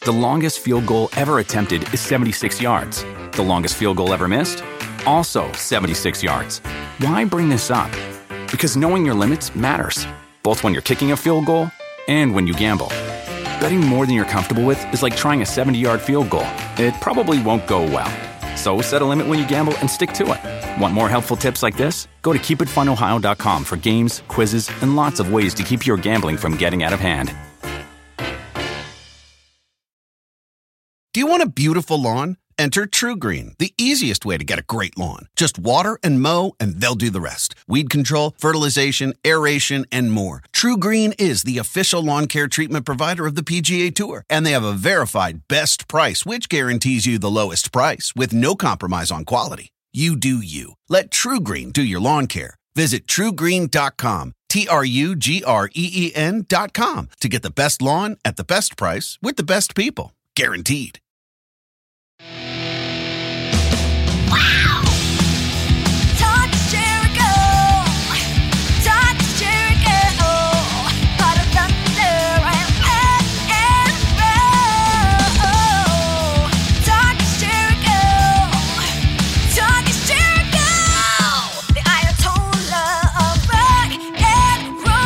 The longest field goal ever attempted is 76 yards. The longest field goal ever missed? Also 76 yards. Why bring this up? Because knowing your limits matters, both when you're kicking a field goal and when you gamble. Betting more than you're comfortable with is like trying a 70-yard field goal. It probably won't go well. So set a limit when you gamble and stick to it. Want more helpful tips like this? Go to keepitfunohio.com for games, quizzes, and lots of ways to keep your gambling from getting out of hand. Do you want a beautiful lawn? Enter TruGreen, the easiest way to get a great lawn. Just water and mow, and they'll do the rest. Weed control, fertilization, aeration, and more. TruGreen is the official lawn care treatment provider of the PGA Tour, and they have a verified best price, which guarantees you the lowest price with no compromise on quality. You do you. Let TruGreen do your lawn care. Visit TruGreen.com, TruGreen.com, to get the best lawn at the best price with the best people. Guaranteed. Wow! Talk Jericho! Talk Jericho! Part of thunder and roll! Talk Jericho! Talk Jericho! The Ayatollah of rock and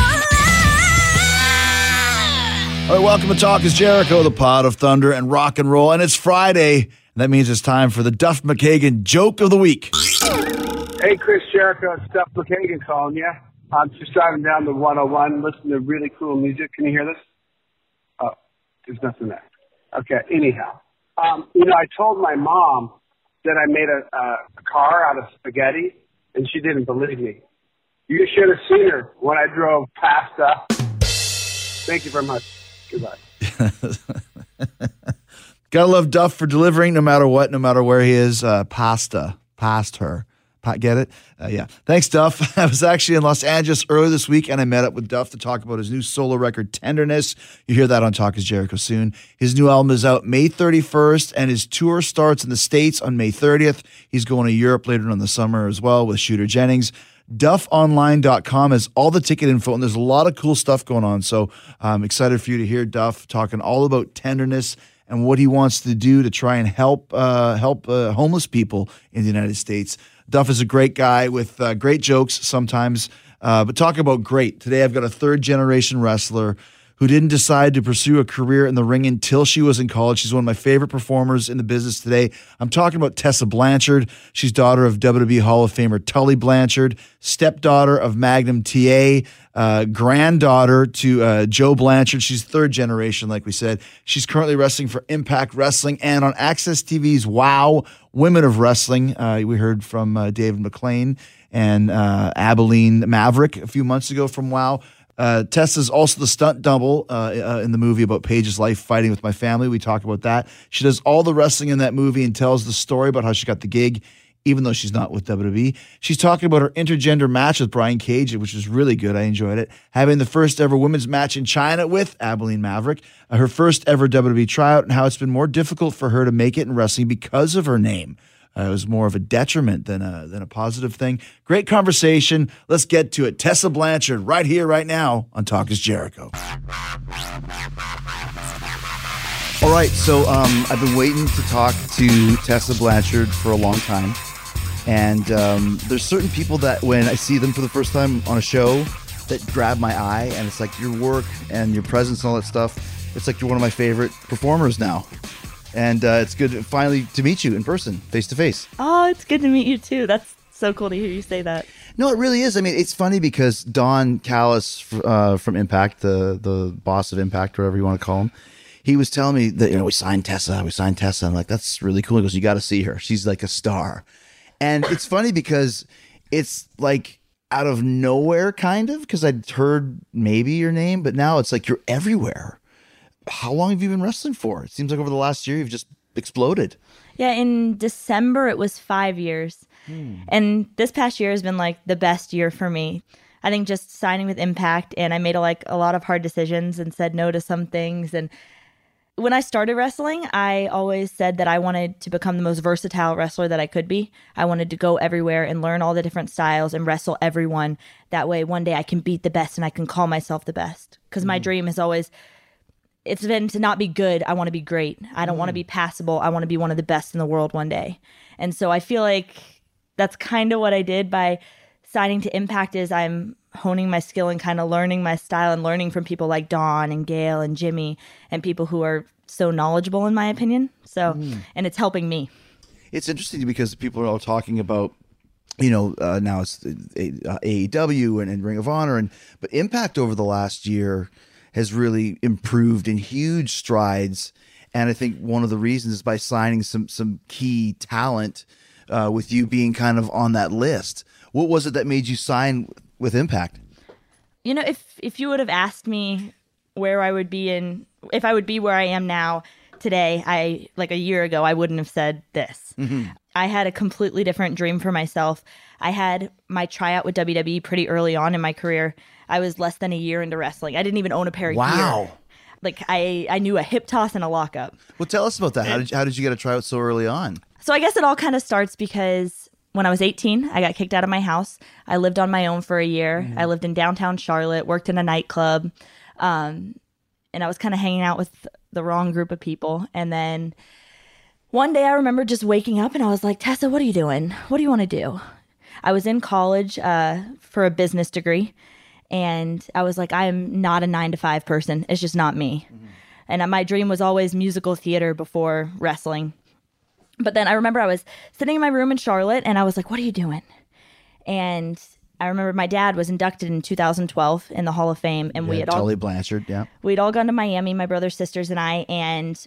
roll! All right, welcome to Talk is Jericho, the pod of thunder and rock and roll. And it's Friday. That means it's time for the Duff McKagan Joke of the Week. Hey, Chris Jericho, it's Duff McKagan calling you. I'm just driving down the 101, listening to really cool music. Can you hear this? Oh, there's nothing there. Okay, anyhow. I told my mom that I made a car out of spaghetti, and she didn't believe me. You should have seen her when I drove pasta. Thank you very much. Goodbye. Gotta love Duff for delivering no matter what, no matter where he is. Pasta past her. Get it? Yeah. Thanks, Duff. I was actually in Los Angeles earlier this week, and I met up with Duff to talk about his new solo record, Tenderness. You hear that on Talk is Jericho soon. His new album is out May 31st, and his tour starts in the States on May 30th. He's going to Europe later in the summer as well with Shooter Jennings. DuffOnline.com has all the ticket info, and there's a lot of cool stuff going on. So I'm excited for you to hear Duff talking all about Tenderness and what he wants to do to try and help homeless people in the United States. Duff is a great guy with great jokes sometimes, but talk about great. Today I've got a third-generation wrestler who didn't decide to pursue a career in the ring until she was in college. She's one of my favorite performers in the business today. I'm talking about Tessa Blanchard. She's daughter of WWE Hall of Famer Tully Blanchard, stepdaughter of Magnum TA, granddaughter to Joe Blanchard. She's third generation, like we said. She's currently wrestling for Impact Wrestling and on Access TV's WOW Women of Wrestling. We heard from David McLean and Abilene Maverick a few months ago from WOW. Tessa's also the stunt double in the movie about Paige's life fighting with my family. We talked about that. She does all the wrestling in that movie and tells the story about how she got the gig, even though she's not with WWE. She's talking about her intergender match with Brian Cage, which is really good. I enjoyed it. Having the first ever women's match in China with Abilene Maverick, her first ever WWE tryout, and how it's been more difficult for her to make it in wrestling because of her name. It was more of a detriment than a positive thing. Great conversation. Let's get to it. Tessa Blanchard right here, right now on Talk is Jericho. All right, so I've been waiting to talk to Tessa Blanchard for a long time. And there's certain people that when I see them for the first time on a show that grab my eye, and it's like your work and your presence and all that stuff. It's like you're one of my favorite performers now. And it's good finally to meet you in person, face to face. Oh, it's good to meet you too. That's so cool to hear you say that. No, it really is. I mean, it's funny because Don Callis from Impact, the boss of Impact, whatever you want to call him, he was telling me that, we signed Tessa. I'm like, that's really cool. He goes, you got to see her. She's like a star. And it's funny because it's like out of nowhere kind of, because I'd heard maybe your name, but now it's like you're everywhere. How long have you been wrestling for? It seems like over the last year, you've just exploded. Yeah, in December, it was 5 years. And this past year has been like the best year for me. I think just signing with Impact, and I made a lot of hard decisions and said no to some things. And when I started wrestling, I always said that I wanted to become the most versatile wrestler that I could be. I wanted to go everywhere and learn all the different styles and wrestle everyone. That way, one day I can beat the best and I can call myself the best. Because my dream is always it's been to not be good. I want to be great. I don't want to be passable. I want to be one of the best in the world one day. And so I feel like that's kind of what I did by signing to Impact is I'm honing my skill and kind of learning my style and learning from people like Dawn and Gail and Jimmy and people who are so knowledgeable in my opinion. So, and it's helping me. It's interesting because people are all talking about, now it's AEW and Ring of Honor, but Impact over the last year has really improved in huge strides. And I think one of the reasons is by signing some key talent with you being kind of on that list. What was it that made you sign with Impact? If you would have asked me where I would be if I would be where I am now today, like a year ago, I wouldn't have said this. Mm-hmm. I had a completely different dream for myself. I had my tryout with WWE pretty early on in my career. I was less than a year into wrestling. I didn't even own a pair of gear. Wow. Like I knew a hip toss and a lockup. Well, tell us about that. How did you get a tryout so early on? So I guess it all kind of starts because when I was 18, I got kicked out of my house. I lived on my own for a year. I lived in downtown Charlotte, worked in a nightclub, and I was kind of hanging out with the wrong group of people. And then one day I remember just waking up and I was like, Tessa, what are you doing? What do you want to do? I was in college for a business degree. And I was like, I am not a 9-to-5 person. It's just not me. Mm-hmm. And my dream was always musical theater before wrestling. But then I remember I was sitting in my room in Charlotte and I was like, what are you doing? And I remember my dad was inducted in 2012 in the Hall of Fame. And we had Tully Blanchard, yeah. We'd all gone to Miami, my brothers, sisters, and I. And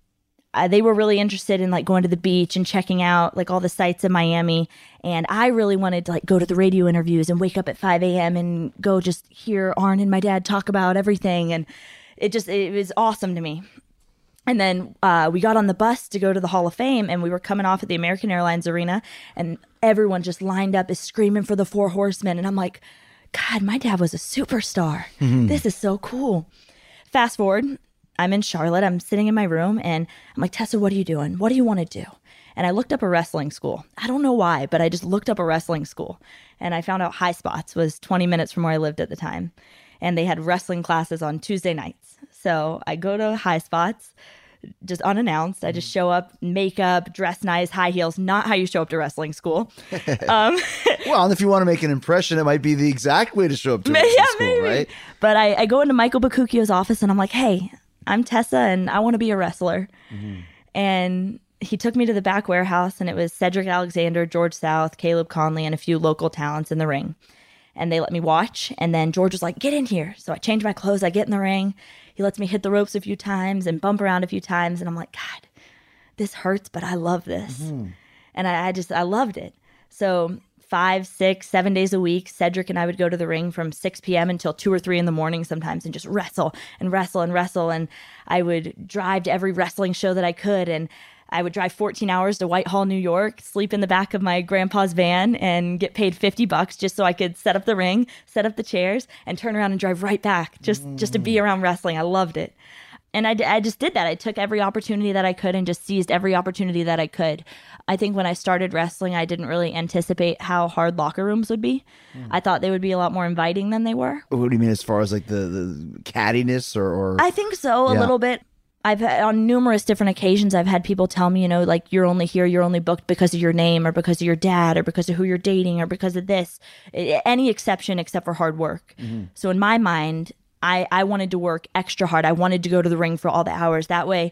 they were really interested in like going to the beach and checking out like all the sites in Miami. And I really wanted to like go to the radio interviews and wake up at 5 a.m. and go just hear Arn and my dad talk about everything. And it was awesome to me. And then we got on the bus to go to the Hall of Fame and we were coming off at the American Airlines Arena and everyone just lined up is screaming for the Four Horsemen. And I'm like, God, my dad was a superstar. Mm-hmm. This is so cool. Fast forward. I'm in Charlotte. I'm sitting in my room and I'm like, Tessa, what are you doing? What do you want to do? And I looked up a wrestling school. I don't know why, but I just looked up a wrestling school and I found out High Spots was 20 minutes from where I lived at the time. And they had wrestling classes on Tuesday nights. So I go to High Spots just unannounced. I just show up, makeup, dress nice, high heels, not how you show up to wrestling school. Well, and if you want to make an impression, it might be the exact way to show up to wrestling school, maybe. Right? But I go into Michael Bakuchio's office and I'm like, hey, I'm Tessa and I want to be a wrestler. Mm-hmm. And he took me to the back warehouse and it was Cedric Alexander, George South, Caleb Conley, and a few local talents in the ring. And they let me watch. And then George was like, get in here. So I change my clothes. I get in the ring. He lets me hit the ropes a few times and bump around a few times. And I'm like, God, this hurts, but I love this. Mm-hmm. And I loved it. So 5, 6, 7 days a week, Cedric and I would go to the ring from 6 p.m. until 2 or 3 in the morning sometimes and just wrestle and wrestle and wrestle. And I would drive to every wrestling show that I could. And I would drive 14 hours to Whitehall, New York, sleep in the back of my grandpa's van and get paid $50 just so I could set up the ring, set up the chairs, and turn around and drive right back just to be around wrestling. I loved it. And I just did that. I took every opportunity that I could and just seized every opportunity that I could. I think when I started wrestling, I didn't really anticipate how hard locker rooms would be. I thought they would be a lot more inviting than they were. What do you mean as far as like the cattiness or? I think so, a little bit. I've had, on numerous different occasions, I've had people tell me, like, you're only here, you're only booked because of your name or because of your dad or because of who you're dating or because of this. Any exception except for hard work. Mm-hmm. So in my mind, I wanted to work extra hard. I wanted to go to the ring for all the hours. That way,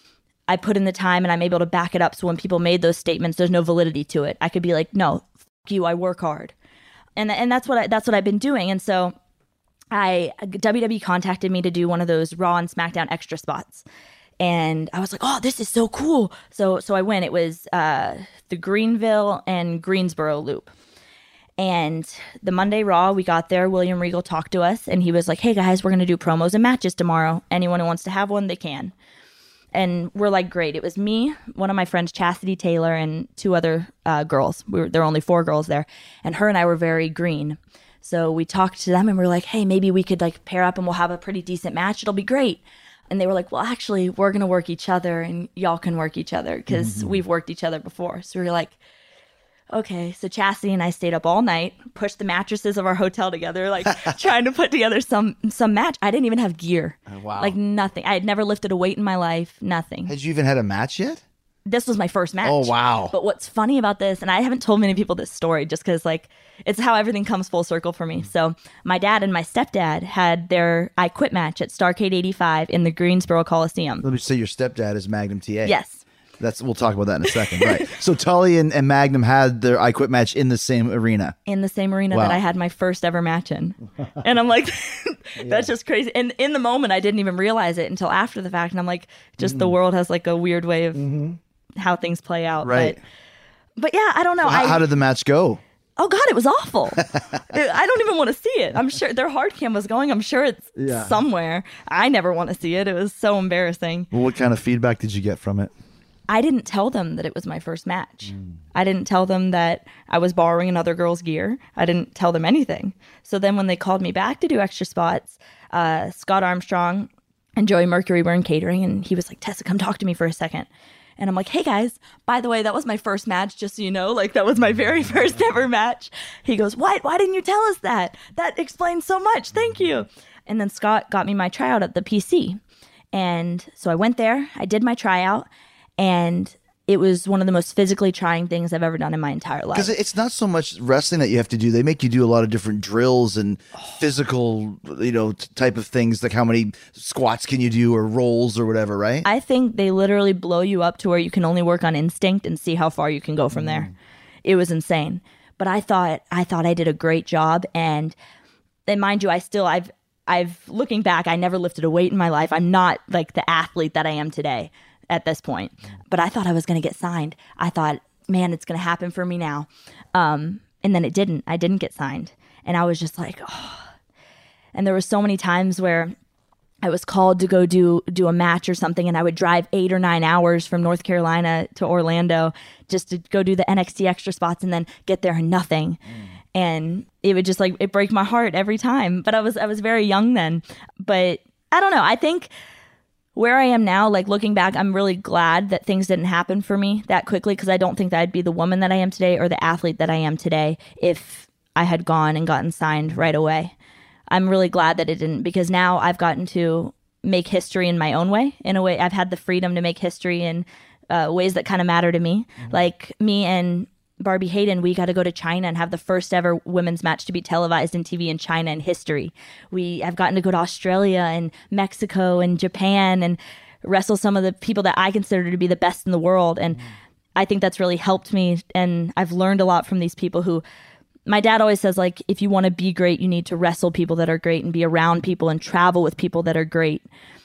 I put in the time and I'm able to back it up. So when people made those statements, there's no validity to it. I could be like, no, f you, I work hard. And that's what I've been doing. And so WWE contacted me to do one of those Raw and SmackDown extra spots. And I was like, oh, this is so cool. So I went. It was the Greenville and Greensboro loop. And the Monday Raw, we got there. William Regal talked to us. And he was like, hey, guys, we're going to do promos and matches tomorrow. Anyone who wants to have one, they can. And we're like, great. It was me, one of my friends, Chastity Taylor, and 2 other girls. There were only 4 girls there. And her and I were very green. So we talked to them and we were like, hey, maybe we could like pair up and we'll have a pretty decent match. It'll be great. And they were like, well, actually, we're going to work each other and y'all can work each other because we've worked each other before. So we were like, okay, so Chastity and I stayed up all night, pushed the mattresses of our hotel together, like trying to put together some match. I didn't even have gear. Wow. Like nothing. I had never lifted a weight in my life, nothing. Had you even had a match yet? This was my first match. Oh, wow. But what's funny about this, and I haven't told many people this story just because, like, it's how everything comes full circle for me. So my dad and my stepdad had their I Quit match at Starrcade 85 in the Greensboro Coliseum. Let me say your stepdad is Magnum TA. Yes. We'll talk about that in a second. Right. So Tully and Magnum had their I Quit match in the same arena. In the same arena Wow. that I had my first ever match in. And I'm like, that's just crazy. And in the moment, I didn't even realize it until after the fact. And I'm like, just the world has like a weird way of how things play out. Right. But yeah, I don't know. How did the match go? Oh God, it was awful. I don't even want to see it. I'm sure their hard cam was going. I'm sure it's somewhere. I never want to see it. It was so embarrassing. Well, what kind of feedback did you get from it? I didn't tell them that it was my first match. I didn't tell them that I was borrowing another girl's gear. I didn't tell them anything. So then when they called me back to do extra spots, Scott Armstrong and Joey Mercury were in catering, and he was like, Tessa, come talk to me for a second. And I'm like, hey guys, by the way, that was my first match, just so you know, like that was my very first ever match. He goes, what? Why didn't you tell us that? That explains so much. Thank you. And then Scott got me my tryout at the PC. And so I went there, I did my tryout, and it was one of the most physically trying things I've ever done in my entire life. Because it's not so much wrestling that you have to do. They make you do a lot of different drills and physical, type of things, like how many squats can you do or rolls or whatever, right? I think they literally blow you up to where you can only work on instinct and see how far you can go from there. It was insane. But I thought I did a great job. And mind you, I've looking back, I never lifted a weight in my life. I'm not like the athlete that I am today at this point. But I thought I was going to get signed. I thought, man, it's going to happen for me now. And then it didn't. I didn't get signed. And I was just like, oh. And there were so many times where I was called to go do a match or something, and I would drive 8 or 9 hours from North Carolina to Orlando just to go do the NXT extra spots and then get there and nothing. And it would just like, it break my heart every time. But I was very young then. But I don't know. I think where I am now, like looking back, I'm really glad that things didn't happen for me that quickly, because I don't think that I'd be the woman that I am today or the athlete that I am today if I had gone and gotten signed right away. I'm really glad that it didn't, because now I've gotten to make history in my own way. In a way, I've had the freedom to make history in ways that kind of matter to me. Like me and Barbie Hayden, we got to go to China and have the first ever women's match to be televised in TV in China in history. We have gotten to go to Australia and Mexico and Japan and wrestle some of the people that I consider to be the best in the world. And I think that's really helped me. And I've learned a lot from these people who, my dad always says, like, if you want to be great, you need to wrestle people that are great and be around people and travel with people that are great,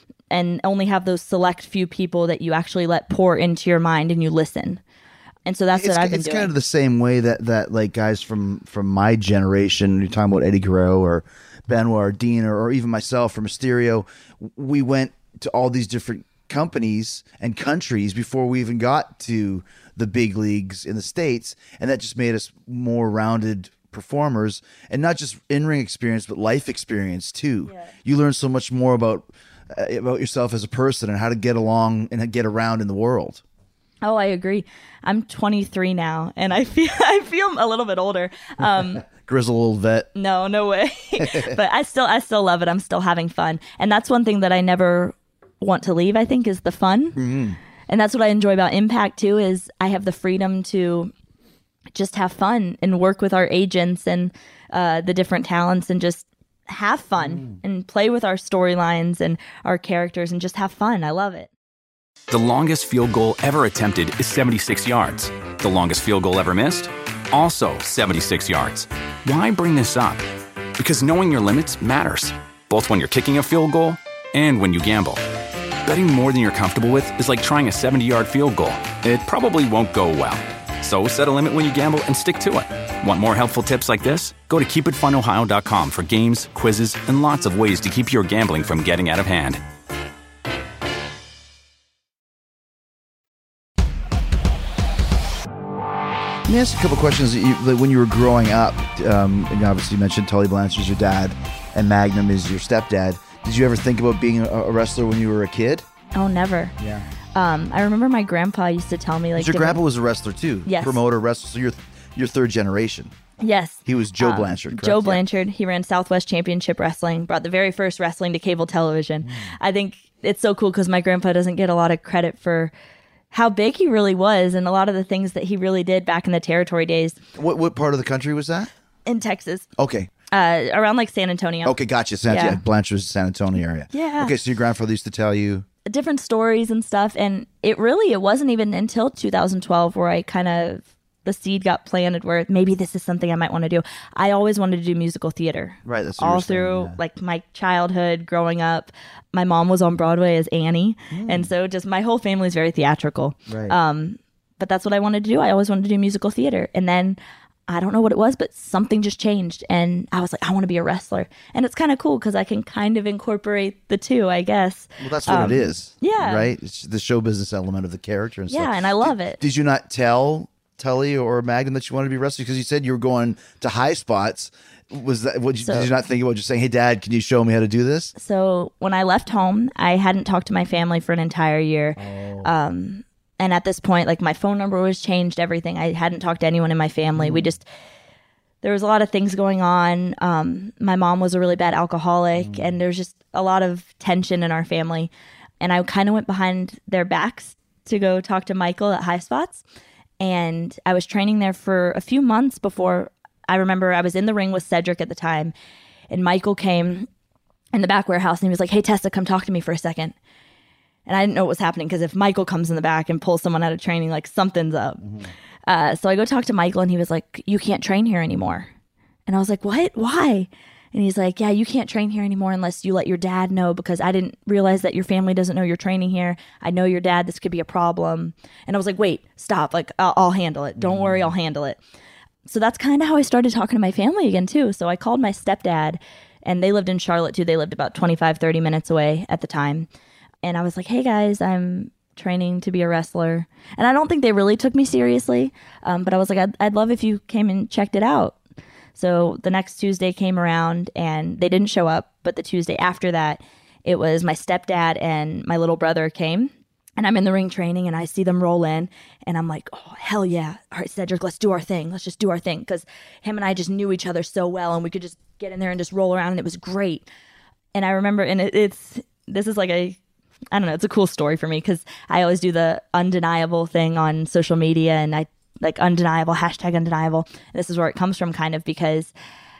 and only have those select few people that you actually let pour into your mind and you listen. And so that's what I've been doing. It's kind of the same way that like guys from my generation, you're talking about Eddie Guerrero or Benoit or Dean or even myself or Mysterio, we went to all these different companies and countries before we even got to the big leagues in the States, and that just made us more rounded performers, and not just in-ring experience but life experience too. Yeah. You learn so much more about yourself as a person and how to get along and get around in the world. Oh, I agree. I'm 23 now, and I feel a little bit older. Grizzled old vet. No way. But I still love it. I'm still having fun, and that's one thing that I never want to leave, I think, is the fun. Mm-hmm. And that's what I enjoy about Impact too, is I have the freedom to just have fun and work with our agents and the different talents and just have fun and play with our storylines and our characters and just have fun. I love it. The longest field goal ever attempted is 76 yards. The longest field goal ever missed? Also 76 yards. Why bring this up? Because knowing your limits matters, both when you're kicking a field goal and when you gamble. Betting more than you're comfortable with is like trying a 70-yard field goal. It probably won't go well. So set a limit when you gamble and stick to it. Want more helpful tips like this? Go to keepitfunohio.com for games, quizzes, and lots of ways to keep your gambling from getting out of hand. Let me ask you a couple questions. When you were growing up, and obviously you mentioned Tully Blanchard's your dad and Magnum is your stepdad. Did you ever think about being a wrestler when you were a kid? Oh, never. Yeah. I remember my grandpa used to tell me, like, your grandpa was a wrestler too. Yes. Promoter, wrestler. So your third generation. Yes. He was Joe Blanchard, correct? Joe Yeah. Blanchard. He ran Southwest Championship Wrestling, brought the very first wrestling to cable television. I think it's so cool because my grandpa doesn't get a lot of credit for how big he really was and a lot of the things that he really did back in the territory days What part of the country was that? in Texas, Okay. around like San Antonio. Okay, gotcha. Yeah. Blanchard's San Antonio area. Yeah. Okay, so your grandfather used to tell you. Different stories and stuff. And it wasn't even until 2012 where I kind of, the seed got planted where maybe this is something I might want to do. I always wanted to do musical theater. Right, that's what you all were saying, through yeah. like my childhood growing up. My mom was on Broadway as Annie. And so just my whole family is very theatrical. Right. But that's what I wanted to do. I always wanted to do musical theater. And then I don't know what it was, but something just changed. And I was like, I want to be a wrestler. And it's kind of cool because I can kind of incorporate the two, I guess. Well, that's what it is. yeah. Right? It's the show business element of the character and stuff. Yeah, and I love it. Did you not tell Tully or Magnum that you wanted to be a wrestler? Because you said you were going to high spots. Was that did you not think about just saying, hey, Dad, can you show me how to do this? So when I left home, I hadn't talked to my family for an entire year. And at this point, like my phone number was changed, everything. I hadn't talked to anyone in my family. There was a lot of things going on. My mom was a really bad alcoholic, and there's just a lot of tension in our family. And I kind of went behind their backs to go talk to Michael at High Spots. And I was training there for a few months before. I remember I was in the ring with Cedric at the time, and Michael came in the back warehouse and he was like, hey, Tessa, come talk to me for a second. And I didn't know what was happening because if Michael comes in the back and pulls someone out of training, like something's up. So I go talk to Michael and he was like, you can't train here anymore. And I was like, what? Why? And he's like, yeah, you can't train here anymore unless you let your dad know, because I didn't realize that your family doesn't know you're training here. I know your dad. This could be a problem. And I was like, wait, stop. Like, I'll handle it. Don't worry. I'll handle it. So that's kind of how I started talking to my family again, too. So I called my stepdad, and they lived in Charlotte, too. They lived about 25, 30 minutes away at the time. And I was like, hey, guys, I'm training to be a wrestler. And I don't think they really took me seriously, but I was like, I'd love if you came and checked it out. So the next Tuesday came around, and they didn't show up. But the Tuesday after that, it was my stepdad and my little brother came. And I'm in the ring training, and I see them roll in, and I'm like, oh, hell yeah. All right, Cedric, let's do our thing. Let's just do our thing. Because him and I just knew each other so well, and we could just get in there and just roll around, and it was great. And I remember, and this is like I don't know, it's a cool story for me because I always do the undeniable thing on social media, and I like undeniable, #undeniable. And this is where it comes from kind of because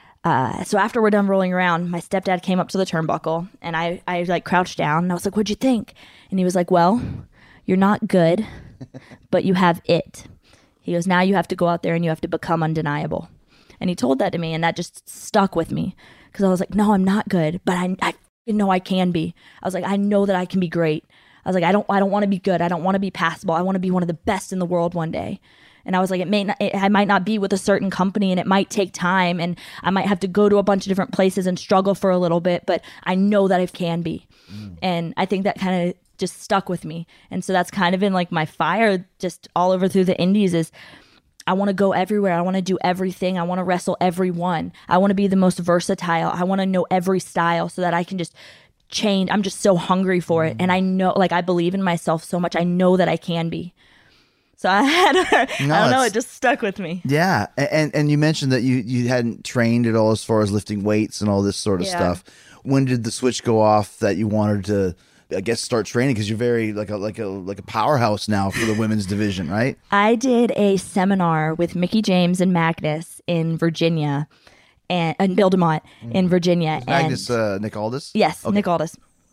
so after we're done rolling around, my stepdad came up to the turnbuckle, and I like crouched down, and I was like, what'd you think? And he was like, well, you're not good, but you have it. He goes, now you have to go out there and you have to become undeniable. And he told that to me, and that just stuck with me because I was like, no, I'm not good, but I know I can be. I was like, I know that I can be great. I was like, I don't want to be good. I don't want to be passable. I want to be one of the best in the world one day. And I was like, I might not be with a certain company, and it might take time, and I might have to go to a bunch of different places and struggle for a little bit, but I know that I can be. And I think that kind of just stuck with me. And so that's kind of been like my fire just all over through the indies is I want to go everywhere. I want to do everything. I want to wrestle everyone. I want to be the most versatile. I want to know every style so that I can just change. I'm just so hungry for it. And I know, like, I believe in myself so much. I know that I can be. So I don't know, it just stuck with me. Yeah. And you mentioned that you hadn't trained at all as far as lifting weights and all this sort of stuff. When did the switch go off that you wanted to, I guess, start training? Because you're very like a powerhouse now for the women's division, right? I did a seminar with Mickey James and Magnus in Virginia, and Bill DeMott in Virginia. Magnus, Nick Aldis? Yes, okay. Nick Aldis.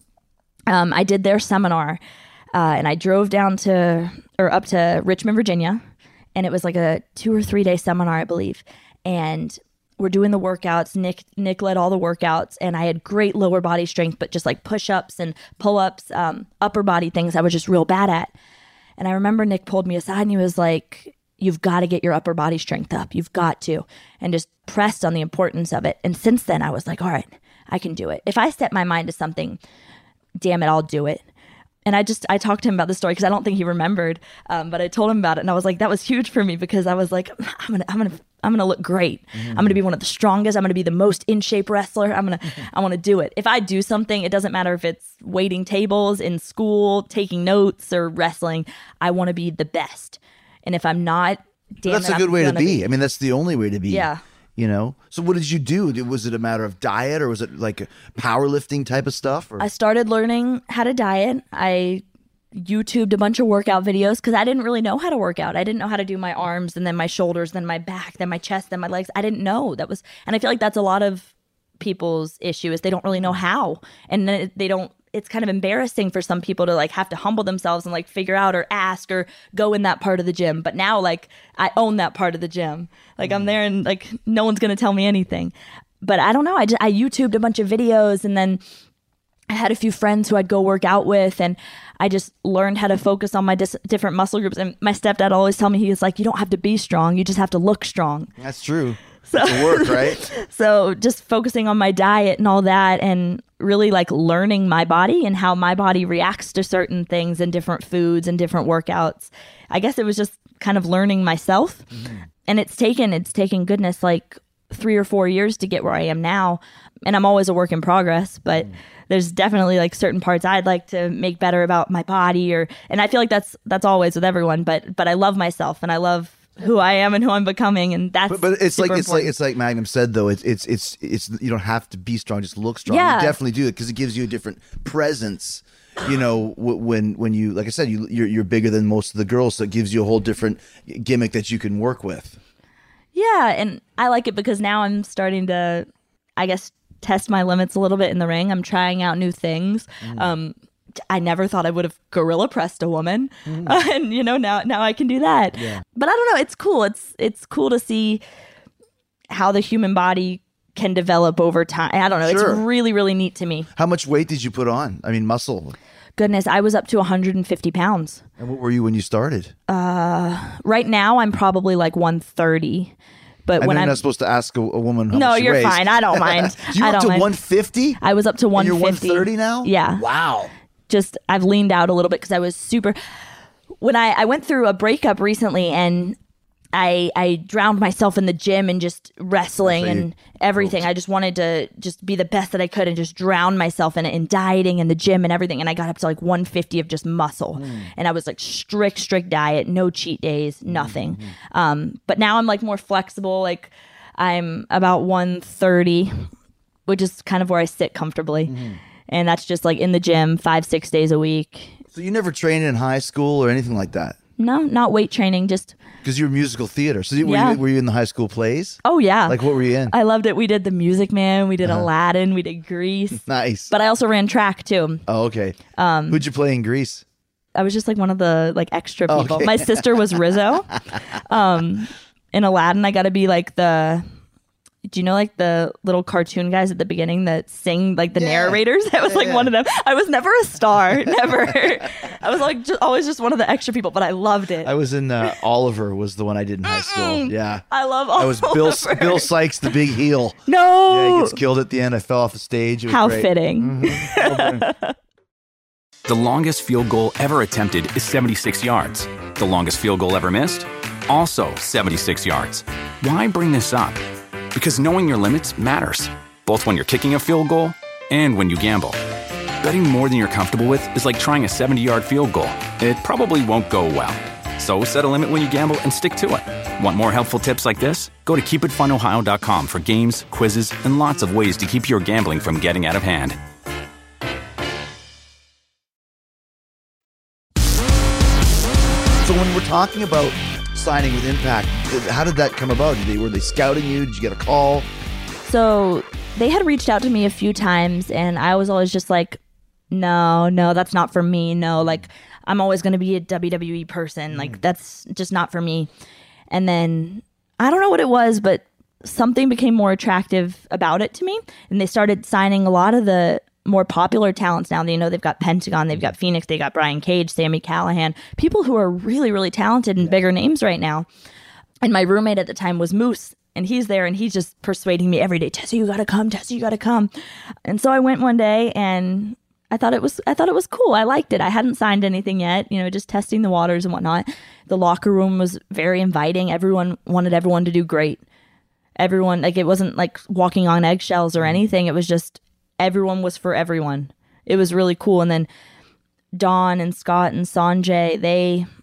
I did their seminar, and I drove up to Richmond, Virginia, and it was like a 2 or 3 day seminar, I believe. And we're doing the workouts. Nick led all the workouts, and I had great lower body strength, but just like push-ups and pull-ups, upper body things I was just real bad at. And I remember Nick pulled me aside, and he was like, you've got to get your upper body strength up. You've got to. And just pressed on the importance of it. And since then, I was like, all right, I can do it. If I set my mind to something, damn it, I'll do it. And I talked to him about this story because I don't think he remembered, but I told him about it, and I was like, that was huge for me because I was like, I'm gonna look great. I'm gonna be one of the strongest. I'm gonna be the most in shape wrestler. I want to do it. If I do something, it doesn't matter if it's waiting tables in school, taking notes, or wrestling. I want to be the best. And if I'm not, damn That's it, a good I'm way to gonna be. I mean, that's the only way to be. Yeah. You know? So what did you do? Was it a matter of diet or was it like powerlifting type of stuff? Or? I started learning how to diet. I YouTubed a bunch of workout videos because I didn't really know how to work out. I didn't know how to do my arms and then my shoulders, then my back, then my chest, then my legs. I didn't know. And I feel like that's a lot of people's issue is they don't really know how. And then they don't, it's kind of embarrassing for some people to like have to humble themselves and like figure out or ask or go in that part of the gym. But now like I own that part of the gym. Like I'm there and like no one's going to tell me anything. But I don't know. I YouTubed a bunch of videos and then I had a few friends who I'd go work out with and I just learned how to focus on my different muscle groups. And my stepdad always tell me, he was like, you don't have to be strong. You just have to look strong. That's true. So, it's work, right? So just focusing on my diet and all that and really like learning my body and how my body reacts to certain things and different foods and different workouts. I guess it was just kind of learning myself. And it's taken goodness like 3 or 4 years to get where I am now. And I'm always a work in progress, but there's definitely like certain parts I'd like to make better about my body and I feel like that's always with everyone, but I love myself and I love who I am and who I'm becoming, and that's but it's super like important. it's like Magnum said though. It's you don't have to be strong, just look strong. Yeah. You definitely do it because it gives you a different presence. You know, when you, like I said, you're bigger than most of the girls, so it gives you a whole different gimmick that you can work with. Yeah, and I like it because now I'm starting to, I guess, test my limits a little bit in the ring. I'm trying out new things. I never thought I would have gorilla pressed a woman, and you know now I can do that. Yeah. But I don't know. It's cool. It's cool to see how the human body can develop over time. I don't know. Sure. It's really, really neat to me. How much weight did you put on? I mean, muscle. Goodness, I was up to 150 pounds. And what were you when you started? Right now, I'm probably like 130. But I when know you're I'm not supposed to ask a woman how no, much she you're weighs. fine. I don't mind. You I were up don't to mind. 150? I was up to 150. And you're 130 now? Yeah. Wow. Just I've leaned out a little bit because I was super. When I went through a breakup recently and I drowned myself in the gym and just wrestling So you and everything. I just wanted to just be the best that I could and just drown myself in it and dieting and the gym and everything. And I got up to like 150 of just muscle. And I was like strict diet, no cheat days, nothing. But now I'm like more flexible. Like I'm about 130, which is kind of where I sit comfortably. And that's just like in the gym 5-6 days a week. So you never trained in high school or anything like that? No, not weight training, just Because you were musical theater. So Yeah. were you in the high school plays? oh yeah. Like what were you in? I loved it. We did The Music Man, we did Aladdin, we did Grease. Nice. But I also ran track too. Oh, okay. Who'd you play in Greece? I was just like one of the like extra people. Okay. My sister was Rizzo. In Aladdin, I got to be like do you know like the little cartoon guys at the beginning that sing like the narrators? I was like one of them. I was never a star, never. I was like always just one of the extra people, but I loved it. I was in Oliver was the one I did in high school. Yeah. I love I was Bill Sykes, the big heel. No. Yeah, he gets killed at the end. I fell off the stage. It was How great. fitting. The longest field goal ever attempted is 76 yards. The longest field goal ever missed? Also 76 yards. Why bring this up? Because knowing your limits matters, both when you're kicking a field goal and when you gamble. Betting more than you're comfortable with is like trying a 70-yard field goal. It probably won't go well. So set a limit when you gamble and stick to it. Want more helpful tips like this? Go to keepitfunohio.com for games, quizzes, and lots of ways to keep your gambling from getting out of hand. So when we're talking about signing with Impact, how did that come about? Were they scouting you? Did you get a call? So they had reached out to me a few times and I was always just like, no, that's not for me. No, like I'm always going to be a WWE person. Like that's just not for me. And then I don't know what it was, but something became more attractive about it to me. And they started signing a lot of the more popular talents now. You know, they've got Pentagon, they've got Phoenix, they got Brian Cage, Sami Callihan, people who are really, really talented and bigger names right now. And my roommate at the time was Moose. And he's there and he's just persuading me every day, Tessa, you gotta come, Tessa, you gotta come. And so I went one day and I thought it was cool. I liked it. I hadn't signed anything yet, you know, just testing the waters and whatnot. The locker room was very inviting. Everyone wanted everyone to do great. Everyone, like it wasn't like walking on eggshells or anything. It was just everyone was for everyone. It was really cool. And then Dawn and Scott and Sanjay, they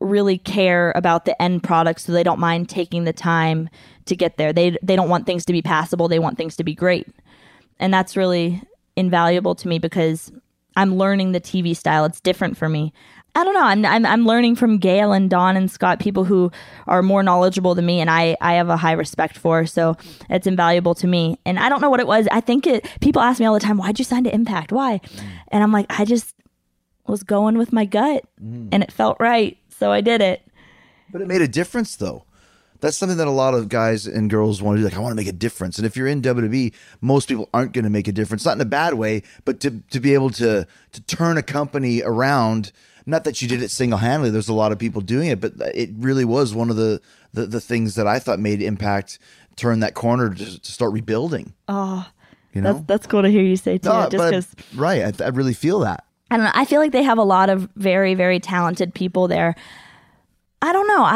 really care about the end product, so they don't mind taking the time to get there. They don't want things to be passable. They want things to be great. And that's really invaluable to me because I'm learning the TV style. It's different for me. I don't know. I'm learning from Gail and Dawn and Scott, people who are more knowledgeable than me, and I have a high respect for. So it's invaluable to me. And I don't know what it was. I think people ask me all the time, why'd you sign to Impact? Why? And I'm like, I just was going with my gut, and it felt right. So I did it. But it made a difference, though. That's something that a lot of guys and girls want to do. Like, I want to make a difference. And if you're in WWE, most people aren't going to make a difference. Not in a bad way, but to be able to turn a company around. Not that you did it single-handedly. There's a lot of people doing it, but it really was one of the things that I thought made Impact turn that corner to start rebuilding. Oh, you know? That's cool to hear you say too. No, just because, right, I really feel that. I don't know. I feel like they have a lot of very, very talented people there. I don't know.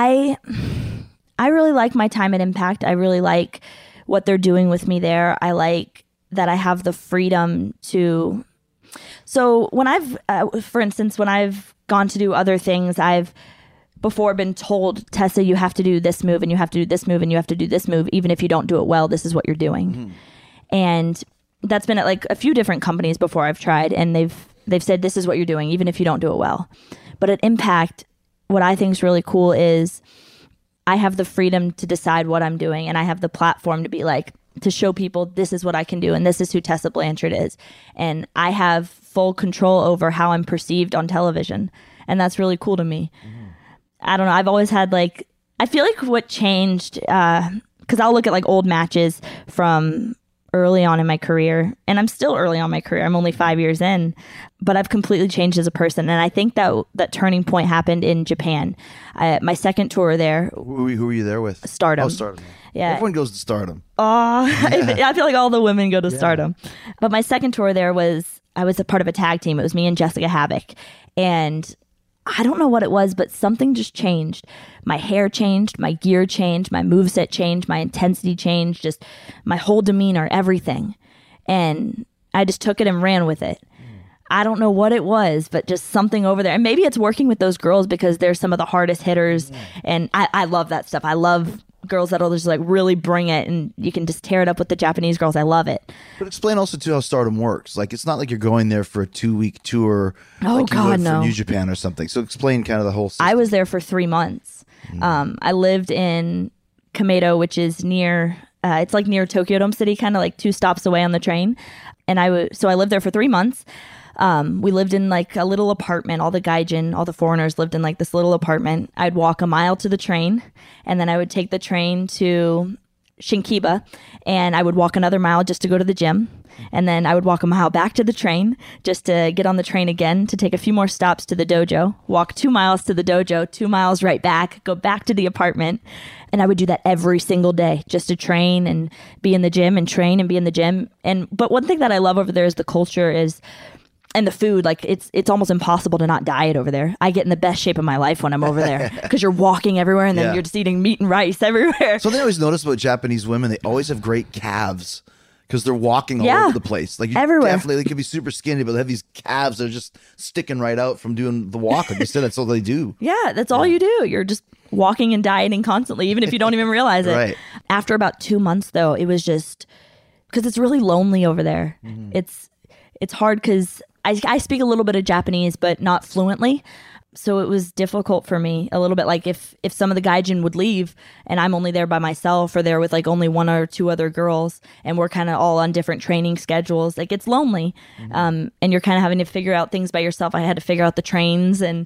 I really like my time at Impact. I really like what they're doing with me there. I like that I have the freedom to. So when for instance, when I've gone to do other things, I've before been told, Tessa, you have to do this move and you have to do this move and you have to do this move. Even if you don't do it well, this is what you're doing. Mm-hmm. And that's been at like a few different companies before I've tried, and they've said, this is what you're doing, even if you don't do it well. But at Impact, what I think is really cool is I have the freedom to decide what I'm doing, and I have the platform to be like, to show people this is what I can do, and this is who Tessa Blanchard is. And I have full control over how I'm perceived on television. And that's really cool to me. Mm-hmm. I don't know. I've always had like, I feel like what changed, because I'll look at like old matches from early on in my career, and I'm still early on in my career. I'm only 5 years in, but I've completely changed as a person. And I think that turning point happened in Japan. My second tour there. Who were you there with? Stardom. Oh, Stardom. Yeah. Everyone goes to Stardom. Oh, yeah. I feel like all the women go to Stardom. But my second tour there I was a part of a tag team. It was me and Jessica Havoc. And I don't know what it was, but something just changed. My hair changed, my gear changed, my moveset changed, my intensity changed, just my whole demeanor, everything. And I just took it and ran with it. I don't know what it was, but just something over there. And maybe it's working with those girls because they're some of the hardest hitters. And I love that stuff. I love girls that'll just like really bring it, and you can just tear it up with the Japanese girls. I love it. But explain also too how Stardom works. Like, it's not like you're going there for a 2-week tour. Oh, like God, you would no. For New Japan or something. So explain kind of the whole system. I was there for 3 months. I lived in Kameto, which is near, it's like near Tokyo Dome City, kind of like 2 stops away on the train. And so I lived there for 3 months. We lived in like a little apartment. All the gaijin, all the foreigners lived in like this little apartment. I'd walk a mile to the train, and then I would take the train to Shinkiba, and I would walk another mile just to go to the gym. And then I would walk a mile back to the train just to get on the train again, to take a few more stops to the dojo, walk 2 miles to the dojo, 2 miles right back, go back to the apartment. And I would do that every single day, just to train and be in the gym and train and be in the gym. But one thing that I love over there is the culture and the food. Like, it's almost impossible to not diet over there. I get in the best shape of my life when I'm over there because you're walking everywhere, and then you're just eating meat and rice everywhere. So they always notice about Japanese women, they always have great calves because they're walking all over the place. Like, everywhere. Definitely, they could be super skinny, but they have these calves that are just sticking right out from doing the walk. Like you said, that's all they do. Yeah, that's all you do. You're just walking and dieting constantly, even if you don't even realize it. Right. After about 2 months, though, it was just because it's really lonely over there. Mm-hmm. It's hard because I speak a little bit of Japanese, but not fluently. So it was difficult for me a little bit. Like if some of the gaijin would leave and I'm only there by myself, or there with like only 1 or 2 other girls, and we're kind of all on different training schedules, like it's lonely. Mm-hmm. And you're kind of having to figure out things by yourself. I had to figure out the trains, and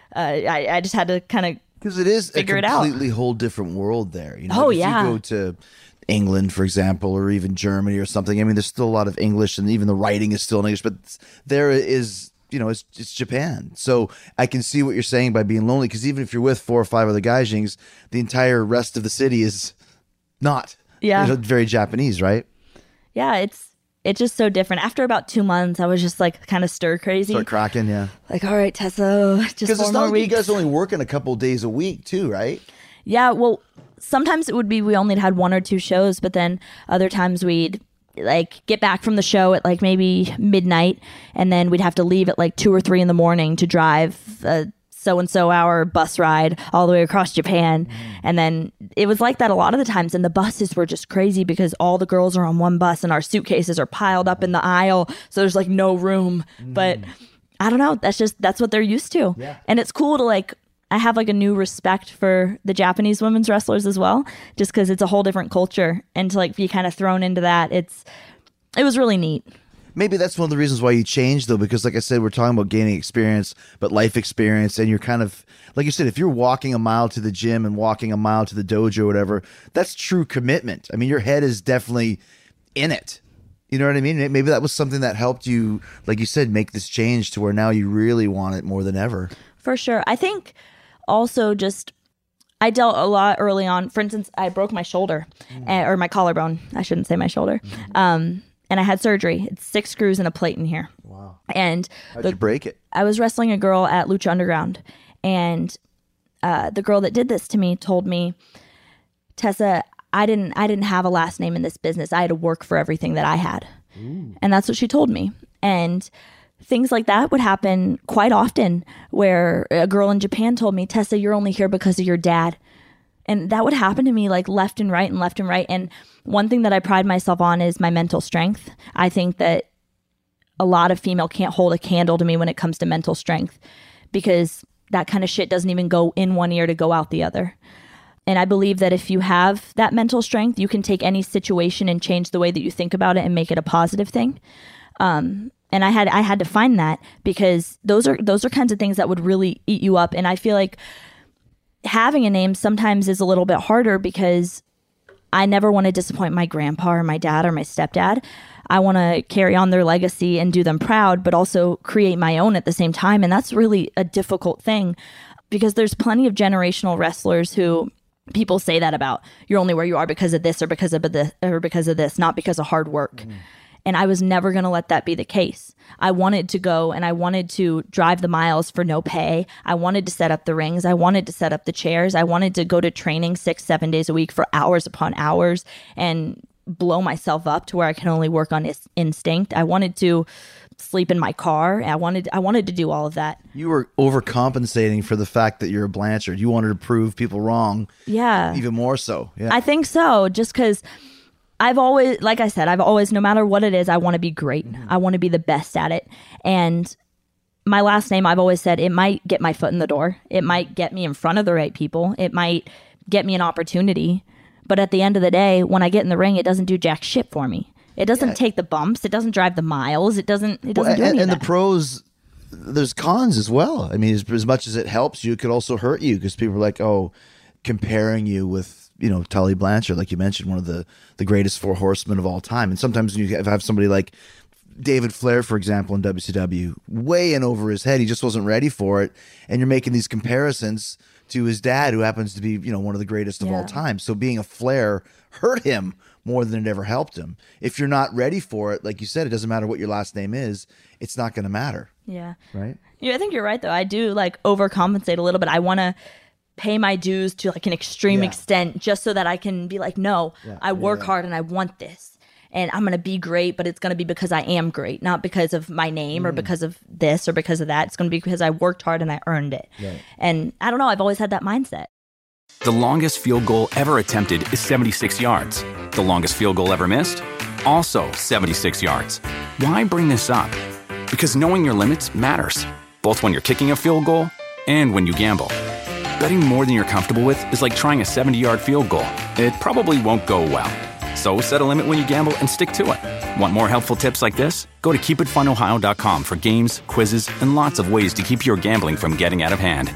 I just had to kind of because it is figure a it out. completely whole different world there. You know, Oh, if yeah. you go to England, for example, or even Germany or something, I mean, there's still a lot of English, and even the writing is still in English, but there is, you know, it's Japan. So I can see what you're saying by being lonely, because even if you're with 4 or 5 other gaijins, the entire rest of the city is not very Japanese, right? Yeah, it's just so different. After about 2 months, I was just like kind of stir crazy. Start cracking, yeah. Like, all right, Tessa, just 4 more weeks. Because it's not like you guys only working a couple days a week too, right? Yeah, well, sometimes it would be we only had 1 or 2 shows, but then other times we'd like get back from the show at like maybe midnight, and then we'd have to leave at like 2 or 3 in the morning to drive so-and-so hour bus ride all the way across Japan. And then it was like that a lot of the times. And the buses were just crazy because all the girls are on one bus and our suitcases are piled up in the aisle. So there's like no room. But I don't know. That's what they're used to. Yeah. And it's cool to like, I have like a new respect for the Japanese women's wrestlers as well, just because it's a whole different culture. And to like be kind of thrown into that, it was really neat. Maybe that's one of the reasons why you changed, though, because like I said, we're talking about gaining experience, but life experience. And you're kind of, like you said, if you're walking a mile to the gym and walking a mile to the dojo or whatever, that's true commitment. I mean, your head is definitely in it. You know what I mean? Maybe that was something that helped you, like you said, make this change to where now you really want it more than ever. For sure. I think also just, I dealt a lot early on. For instance, I broke my shoulder or my collarbone. I shouldn't say my shoulder. And I had surgery. It's 6 screws and a plate in here. Wow. And How'd you break it? I was wrestling a girl at Lucha Underground. And the girl that did this to me told me, Tessa, I didn't have a last name in this business. I had to work for everything that I had. And that's what she told me. And things like that would happen quite often, where a girl in Japan told me, Tessa, you're only here because of your dad. And that would happen to me like left and right and left and right. And one thing that I pride myself on is my mental strength. I think that a lot of female can't hold a candle to me when it comes to mental strength, because that kind of shit doesn't even go in one ear to go out the other. And I believe that if you have that mental strength, you can take any situation and change the way that you think about it and make it a positive thing. And I had to find that, because those are kinds of things that would really eat you up. And I feel like having a name sometimes is a little bit harder, because I never want to disappoint my grandpa or my dad or my stepdad. I want to carry on their legacy and do them proud, but also create my own at the same time. And that's really a difficult thing, because there's plenty of generational wrestlers who people say that about. You're only where you are because of this or because of this, not because of hard work. And I was never going to let that be the case. I wanted to go and I wanted to drive the miles for no pay. I wanted to set up the rings. I wanted to set up the chairs. I wanted to go to training 6-7 days a week for hours upon hours and blow myself up to where I can only work on instinct. I wanted to sleep in my car. I wanted to do all of that. You were overcompensating for the fact that you're a Blanchard. You wanted to prove people wrong. Yeah. Even more so. Yeah. I think so. Just because I've always, like I said, no matter what it is, I want to be great. I want to be the best at it. And my last name, I've always said, it might get my foot in the door. It might get me in front of the right people. It might get me an opportunity. But at the end of the day, when I get in the ring, it doesn't do jack shit for me. It doesn't take the bumps. It doesn't drive the miles. It doesn't do any of that. And the pros, there's cons as well. I mean, as much as it helps you, it could also hurt you, because people are like, oh, comparing you with, Tully Blanchard, like you mentioned, one of the greatest 4 horsemen of all time. And sometimes when you have somebody like David Flair, for example, in WCW, way in over his head, he just wasn't ready for it. And you're making these comparisons to his dad, who happens to be, one of the greatest of all time. So being a Flair hurt him more than it ever helped him. If you're not ready for it, like you said, it doesn't matter what your last name is. It's not going to matter. Yeah. Right? Yeah, I think you're right, though. I do like overcompensate a little bit. I want to pay my dues to like an extreme extent, just so that I can be like, no, I work hard and I want this. And I'm going to be great, but it's going to be because I am great, not because of my name or because of this or because of that. It's going to be because I worked hard and I earned it. Right. And I don't know, I've always had that mindset. The longest field goal ever attempted is 76 yards. The longest field goal ever missed? Also 76 yards. Why bring this up? Because knowing your limits matters, both when you're kicking a field goal and when you gamble. Betting more than you're comfortable with is like trying a 70-yard field goal. It probably won't go well. So set a limit when you gamble and stick to it. Want more helpful tips like this? Go to keepitfunohio.com for games, quizzes, and lots of ways to keep your gambling from getting out of hand.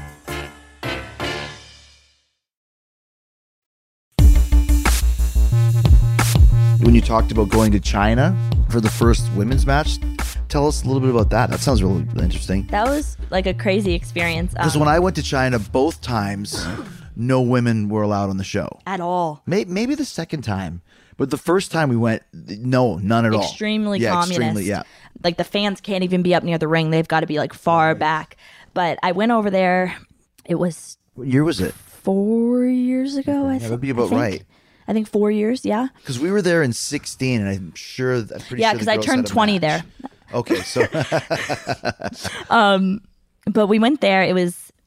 When you talked about going to China for the first women's match, tell us a little bit about that. That sounds really, really interesting. That was like a crazy experience. Because when I went to China, both times, no women were allowed on the show. At all. Maybe the second time. But the first time we went, no, none at all. Extremely communist. Extremely, yeah. Like the fans can't even be up near the ring. They've got to be like far back. But I went over there. It was... What year was it? 4 years ago, I think. That would be about right. I think 4 years, yeah. Because we were there in 2016, and I'm pretty sure because I turned 20 there. Okay, so... But we went there. It was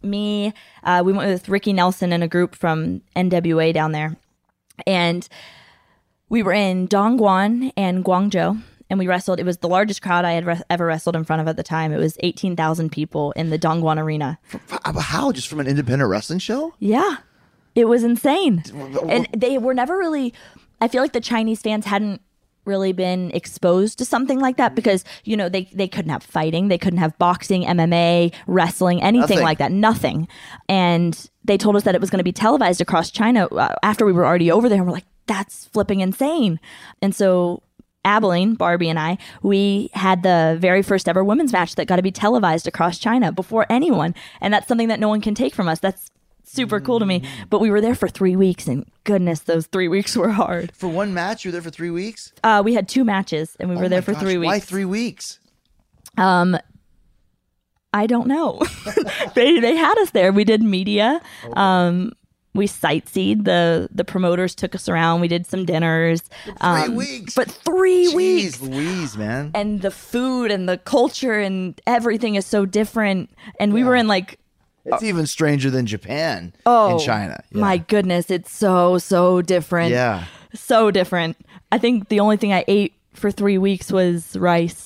me. We went with Ricky Nelson and a group from NWA down there. And we were in Dongguan and Guangzhou. And we wrestled. It was the largest crowd I had ever wrestled in front of at the time. It was 18,000 people in the Dongguan Arena. How? Just from an independent wrestling show? Yeah. It was insane. And they were never really... I feel like the Chinese fans hadn't really been exposed to something like that because, you know, they couldn't have fighting, they couldn't have boxing, MMA, wrestling, anything like that, nothing. And they told us that it was going to be televised across China after we were already over there. And we're like, that's flipping insane. And so Abilene, Barbie and I, we had the very first ever women's match that got to be televised across China before anyone. And that's something that no one can take from us. That's super cool to me. But we were there for 3 weeks, and goodness, those 3 weeks were hard. For one match, you were there for 3 weeks? We had 2 matches, and we were there for 3 weeks. Why 3 weeks? I don't know. they had us there. We did media. We sightseed. The promoters took us around. We did some dinners. 3 weeks. But 3 weeks. Jeez Louise, man. And the food and the culture and everything is so different. And we were in like... It's even stranger than Japan in China. Yeah. My goodness. It's so different. Yeah. So different. I think the only thing I ate for 3 weeks was rice.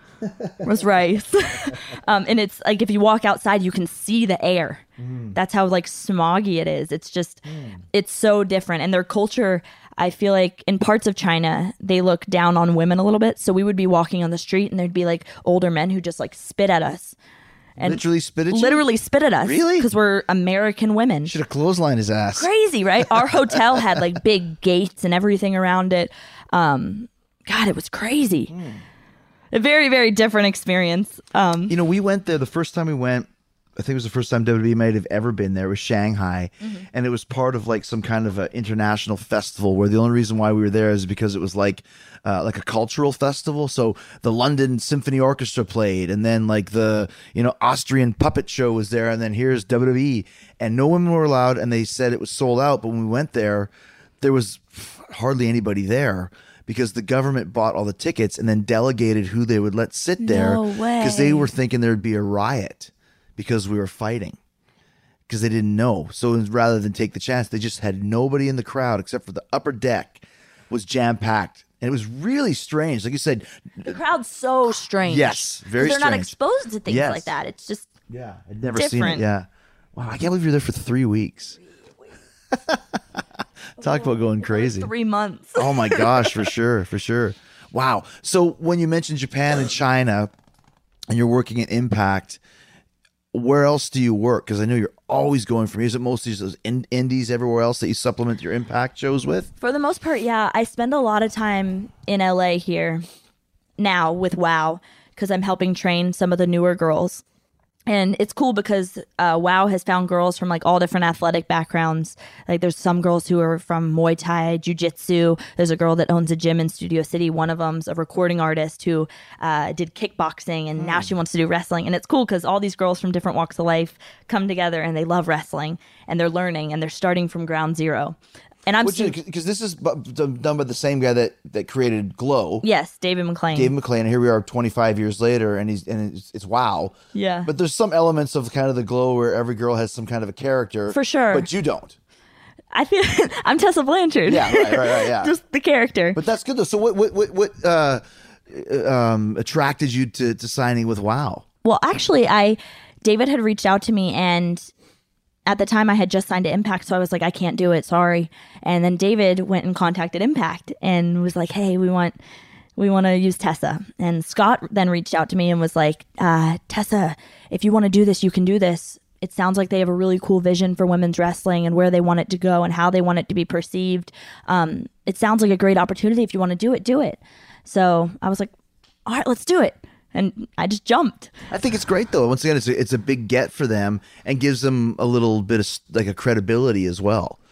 And it's like if you walk outside, you can see the air. That's how like smoggy it is. It's just, it's so different. And their culture, I feel like in parts of China, they look down on women a little bit. So we would be walking on the street and there'd be like older men who just like spit at us. And literally spit at you? Literally spit at us. Really? Because we're American women. Should have clotheslined his ass. Crazy, right? Our hotel had like big gates and everything around it. God, it was crazy. A very, very different experience. You know, we went there the first time we went. I think it was the first time WWE might have ever been there. It was Shanghai. And it was part of like some kind of an international festival where the only reason why we were there is because it was like a cultural festival. So the London Symphony Orchestra played, and then like the, you know, Austrian puppet show was there, and then here's WWE, and no women were allowed, and they said it was sold out. But when we went there was hardly anybody there because the government bought all the tickets and then delegated who they would let sit there. No way. Because they were thinking there'd be a riot because we were fighting, because they didn't know. So rather than take the chance, they just had nobody in the crowd except for the upper deck was jam-packed. And it was really strange. Like you said, The crowd's so strange. Yes, very They're not strange. exposed to things Yes. like that. It's just I'd never seen it. different. Yeah. Wow, I can't believe you're there for 3 weeks. Talk about going crazy. 3 months. Oh my gosh, for sure. Wow. So when you mentioned Japan and China and you're working at Impact, where else do you work? Because I know you're always going from, is it mostly just those indies everywhere else that you supplement your Impact shows with? For the most part, yeah. I spend a lot of time in LA here now with WOW because I'm helping train some of the newer girls. And it's cool because WOW has found girls from like all different athletic backgrounds. Like there's some girls who are from Muay Thai, Jiu-Jitsu. There's a girl that owns a gym in Studio City. One of them's a recording artist who did kickboxing, and now she wants to do wrestling. And it's cool because all these girls from different walks of life come together and they love wrestling and they're learning and they're starting from ground zero. And I'm Because this is done by the same guy that created Glow. Yes, David McLean. David McLean. And here we are 25 years later, and it's WOW. Yeah. But there's some elements of kind of the Glow where every girl has some kind of a character. For sure. But you don't. I feel I'm Tessa Blanchard. Yeah, right, yeah. Just the character. But that's good though. So what attracted you to signing with WOW? Well, actually, David had reached out to me, and at the time I had just signed to Impact, so I was like, I can't do it, sorry. And then David went and contacted Impact and was like, hey, we want to use Tessa. And Scott then reached out to me and was like, Tessa, if you want to do this, you can do this. It sounds like they have a really cool vision for women's wrestling and where they want it to go and how they want it to be perceived. It sounds like a great opportunity. If you want to do it, do it. So I was like, all right, let's do it. And I just jumped. I think it's great though. Once again, it's a big get for them and gives them a little bit of like a credibility as well.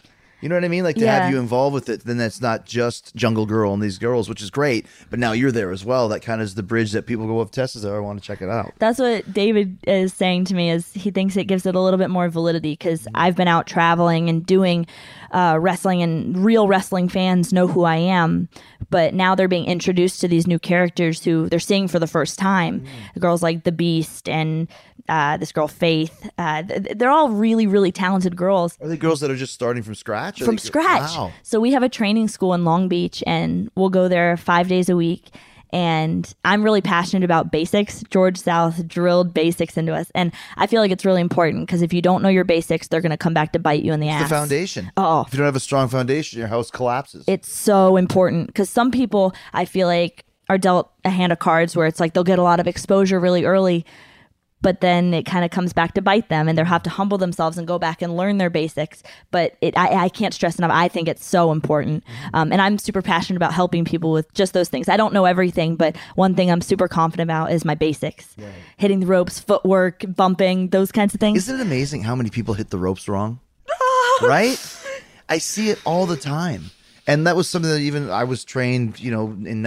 You know what I mean? Like to Yeah. have you involved with it, then that's not just Jungle Girl and these girls, which is great. But now you're there as well. That kind of is the bridge that people go, if Tessa's there, I want to check it out. That's what David is saying to me, is he thinks it gives it a little bit more validity, because I've been out traveling and doing wrestling, and real wrestling fans know who I am. But now they're being introduced to these new characters who they're seeing for the first time. Girls like The Beast and this girl Faith. They're all really, really talented girls. Are they girls that are just starting from scratch? From scratch. Wow. So we have a training school in Long Beach, and we'll go there 5 days a week. And I'm really passionate about basics. George South drilled basics into us. And I feel like it's really important, because if you don't know your basics, they're going to come back to bite you in the ass. The foundation. Oh. If you don't have a strong foundation, your house collapses. It's so important, because some people, I feel like, are dealt a hand of cards where it's like they'll get a lot of exposure really early, but then it kind of comes back to bite them, and they'll have to humble themselves and go back and learn their basics. But I can't stress enough, I think it's so important. And I'm super passionate about helping people with just those things. I don't know everything, but one thing I'm super confident about is my basics. Right. Hitting the ropes, footwork, bumping, those kinds of things. Isn't it amazing how many people hit the ropes wrong? Right? I see it all the time. And that was something that even I was trained, in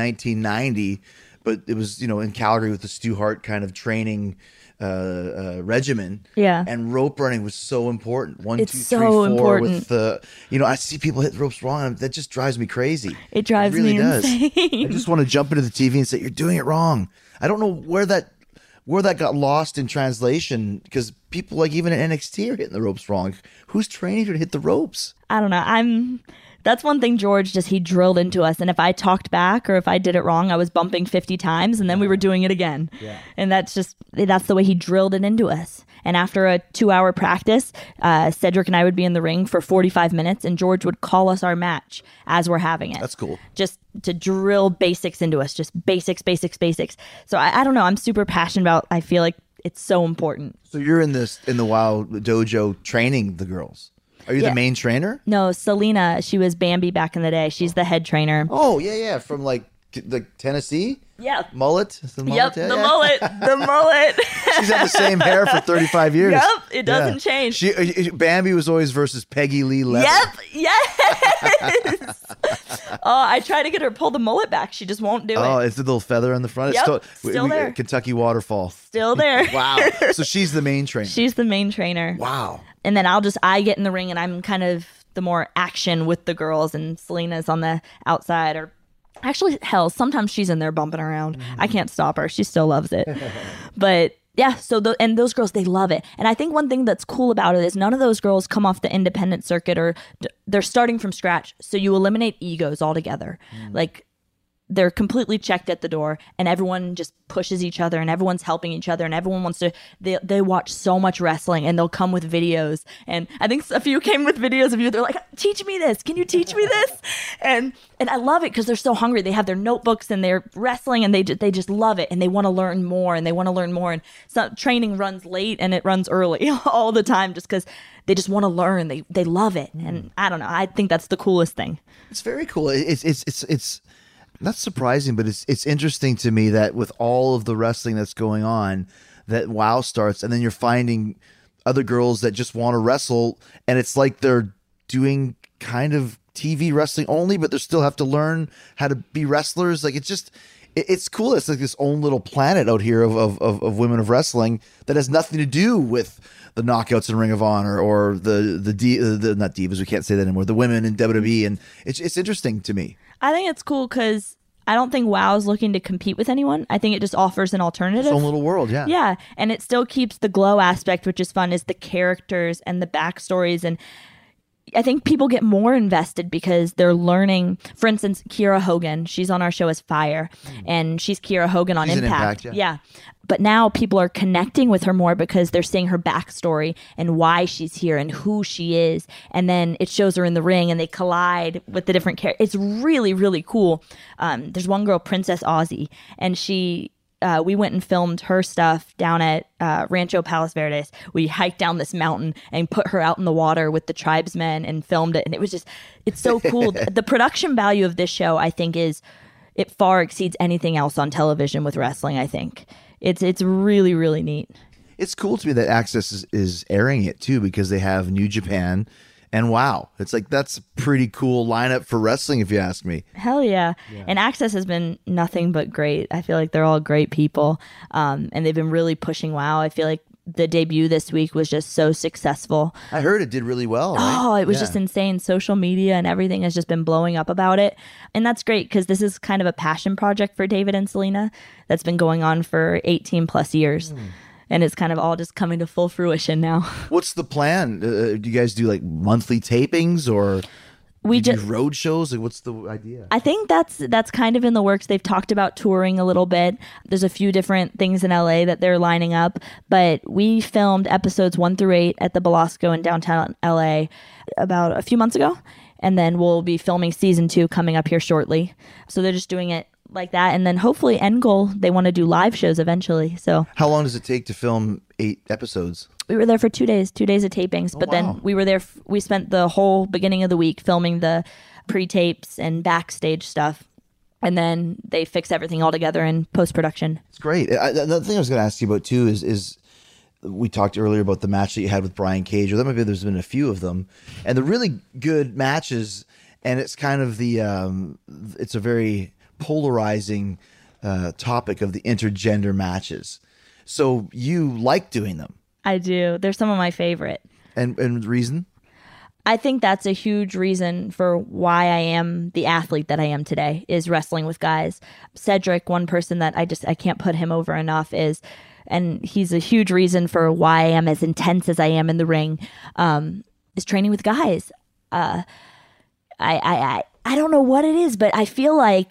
1990, but it was, in Calgary with the Stu Hart kind of training regimen. Yeah. And rope running was so important. One, It's 2, 3, so 4 important. with the, I see people hit the ropes wrong, and that just drives me crazy. It drives really me does. insane. I just want to jump into the TV and say, you're doing it wrong. I don't know where that got lost in translation, because people like even at NXT are hitting the ropes wrong. Who's training you to hit the ropes? I don't know. That's one thing George he drilled into us. And if I talked back or if I did it wrong, I was bumping 50 times and then we were doing it again. Yeah. And that's the way he drilled it into us. And after a 2-hour practice, Cedric and I would be in the ring for 45 minutes, and George would call us our match as we're having it. That's cool. Just to drill basics into us, just basics. So I don't know. I'm super passionate about, I feel like it's so important. So you're in the WoW dojo training the girls. Are you Yeah. the main trainer? No, Selena, she was Bambi back in the day. She's the head trainer. Oh, yeah. From like Tennessee? Yeah. Mullet? Is the mullet? Yep, Yeah, the yeah. mullet. The mullet. She's had the same hair for 35 years. Yep, it doesn't change. Bambi was always versus Peggy Lee Levitt. Yep, yes. I try to get her to pull the mullet back. She just won't do Oh, it. it's the little feather on the front. Yep, It's still there. Kentucky Waterfall. Still there. Wow. So she's the main trainer. She's the main trainer. Wow. And then I get in the ring and I'm kind of the more action with the girls, and Selena's on the outside, or actually, hell, sometimes she's in there bumping around. I can't stop her. She still loves it. But yeah, and those girls, they love it. And I think one thing that's cool about it is none of those girls come off the independent circuit, or they're starting from scratch. So you eliminate egos altogether. Like, they're completely checked at the door, and everyone just pushes each other, and everyone's helping each other, and everyone wants to, they watch so much wrestling, and they'll come with videos. And I think a few came with videos of you. They're like, teach me this. Can you teach me this? And I love it because they're so hungry. They have their notebooks and they're wrestling, and they just love it, and they want to learn more, and they want to learn more. And so training runs late and it runs early all the time, just because they just want to learn. They love it. And I don't know. I think that's the coolest thing. It's very cool. It's not surprising, but it's interesting to me that with all of the wrestling that's going on, that WoW starts, and then you're finding other girls that just want to wrestle, and it's like they're doing kind of TV wrestling only, but they still have to learn how to be wrestlers. Like, it's cool. It's like this own little planet out here of women of wrestling that has nothing to do with the knockouts in Ring of Honor or the not divas. We can't say that anymore. The women in WWE, and it's interesting to me. I think it's cool because I don't think WoW's looking to compete with anyone. I think it just offers an alternative. Its own little world, yeah. Yeah, and it still keeps the glow aspect, which is fun, is the characters and the backstories. And I think people get more invested because they're learning. For instance, Kiera Hogan, she's on our show as Fire, and she's Kiera Hogan on She's in Impact. Impact, Yeah. But now people are connecting with her more because they're seeing her backstory and why she's here and who she is. And then it shows her in the ring and they collide with the different characters. It's really, really cool. There's one girl, Princess Aussie, and we went and filmed her stuff down at Rancho Palos Verdes. We hiked down this mountain and put her out in the water with the tribesmen and filmed it. And it's so cool. The production value of this show, I think, it far exceeds anything else on television with wrestling, I think. It's really, really neat. It's cool to me that Access is airing it too, because they have New Japan And wow, it's like that's a pretty cool lineup for wrestling, if you ask me. Hell yeah. And Access has been nothing but great. I feel like they're all great people. And they've been really pushing WoW. I feel like the debut this week was just so successful. I heard it did really well. Right? Oh, it was just insane. Social media and everything has just been blowing up about it. And that's great because this is kind of a passion project for David and Selena that's been going on for 18 plus years. And it's kind of all just coming to full fruition now. What's the plan? Do you guys do like monthly tapings or We do just road shows? Like, what's the idea? I think that's kind of in the works. They've talked about touring a little bit. There's a few different things in LA that they're lining up, but we filmed episodes 1 through 8 at the Belasco in downtown LA about a few months ago, and then we'll be filming season 2 coming up here shortly. So they're just doing it like that, and then hopefully end goal, they want to do live shows eventually. So How long does it take to film 8 episodes? we were there for 2 days, 2 days of tapings, but wow. then we were there, we spent the whole beginning of the week filming the pre-tapes and backstage stuff. And then they fix everything all together in post-production. It's great. Another thing I was going to ask you about too is we talked earlier about the match that you had with Brian Cage, or that maybe there's been a few of them, and the really good matches. And it's kind of it's a very polarizing topic of the intergender matches. So you like doing them, I do. They're some of my favorite. and the reason? I think that's a huge reason for why I am the athlete that I am today, is wrestling with guys. Cedric, one person that I can't put him over enough, and he's a huge reason for why I am as intense as I am in the ring, is training with guys. I don't know what it is, but I feel like,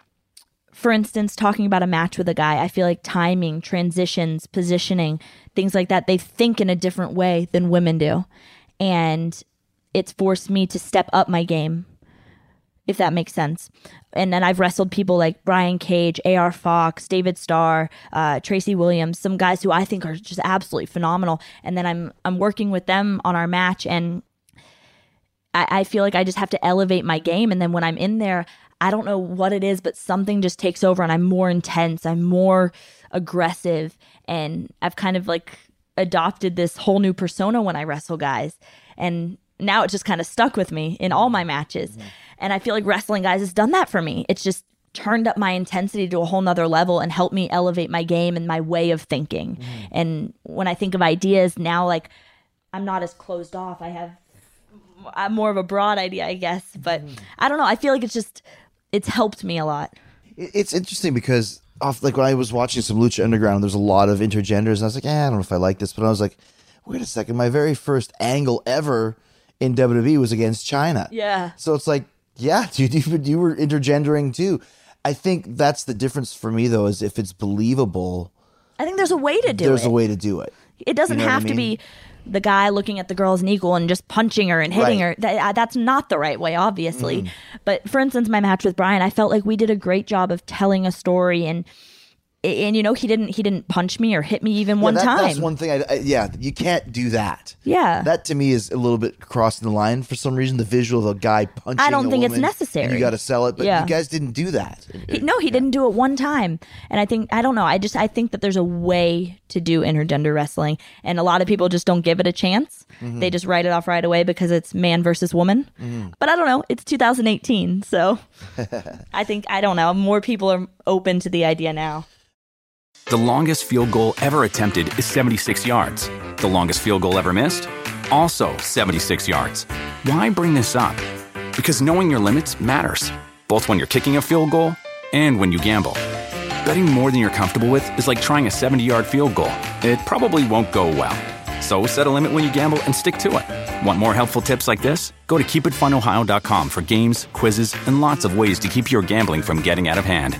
for instance, talking about a match with a guy, I feel like timing, transitions, positioning, things like that, they think in a different way than women do. And it's forced me to step up my game, if that makes sense. And then I've wrestled people like Brian Cage, AR Fox, David Starr, Tracy Williams, some guys who I think are just absolutely phenomenal. And then I'm working with them on our match, and I feel like I just have to elevate my game. And then when I'm in there, I don't know what it is, but something just takes over and I'm more intense. I'm more aggressive. And I've kind of like adopted this whole new persona when I wrestle guys. And now it just kind of stuck with me in all my matches. Mm-hmm. And I feel like wrestling guys has done that for me. It's just turned up my intensity to a whole nother level and helped me elevate my game and my way of thinking. Mm-hmm. And when I think of ideas now, like, I'm not as closed off. I'm more of a broad idea, I guess. But I don't know. I feel like it's helped me a lot. It's interesting because like when I was watching some Lucha Underground, there's a lot of intergenders, and I was like, I don't know if I like this. But I was like, wait a second, my very first angle ever in WWE was against China. Yeah. So it's like, yeah, dude, you were intergendering too. I think that's the difference for me, though, is if it's believable. I think there's a way to do it. There's a way to do it. It doesn't have to be the guy looking at the girl as an equal and just punching her and hitting her. That's not the right way, obviously. But for instance, my match with Brian, I felt like we did a great job of telling a story, and you know, he didn't punch me or hit me even one time. That's one thing. You can't do that. Yeah, that to me is a little bit crossing the line for some reason. The visual of a guy punching. I don't think it's necessary. You got to sell it, but you guys didn't do that. He didn't do it one time, and I don't know. I think that there's a way to do intergender wrestling, and a lot of people just don't give it a chance. Mm-hmm. They just write it off right away because it's man versus woman. Mm-hmm. But I don't know. It's 2018, so I don't know. More people are open to the idea now. The longest field goal ever attempted is 76 yards. The longest field goal ever missed? Also 76 yards. Why bring this up? Because knowing your limits matters, both when you're kicking a field goal and when you gamble. Betting more than you're comfortable with is like trying a 70-yard field goal. It probably won't go well. So set a limit when you gamble and stick to it. Want more helpful tips like this? Go to keepitfunohio.com for games, quizzes, and lots of ways to keep your gambling from getting out of hand.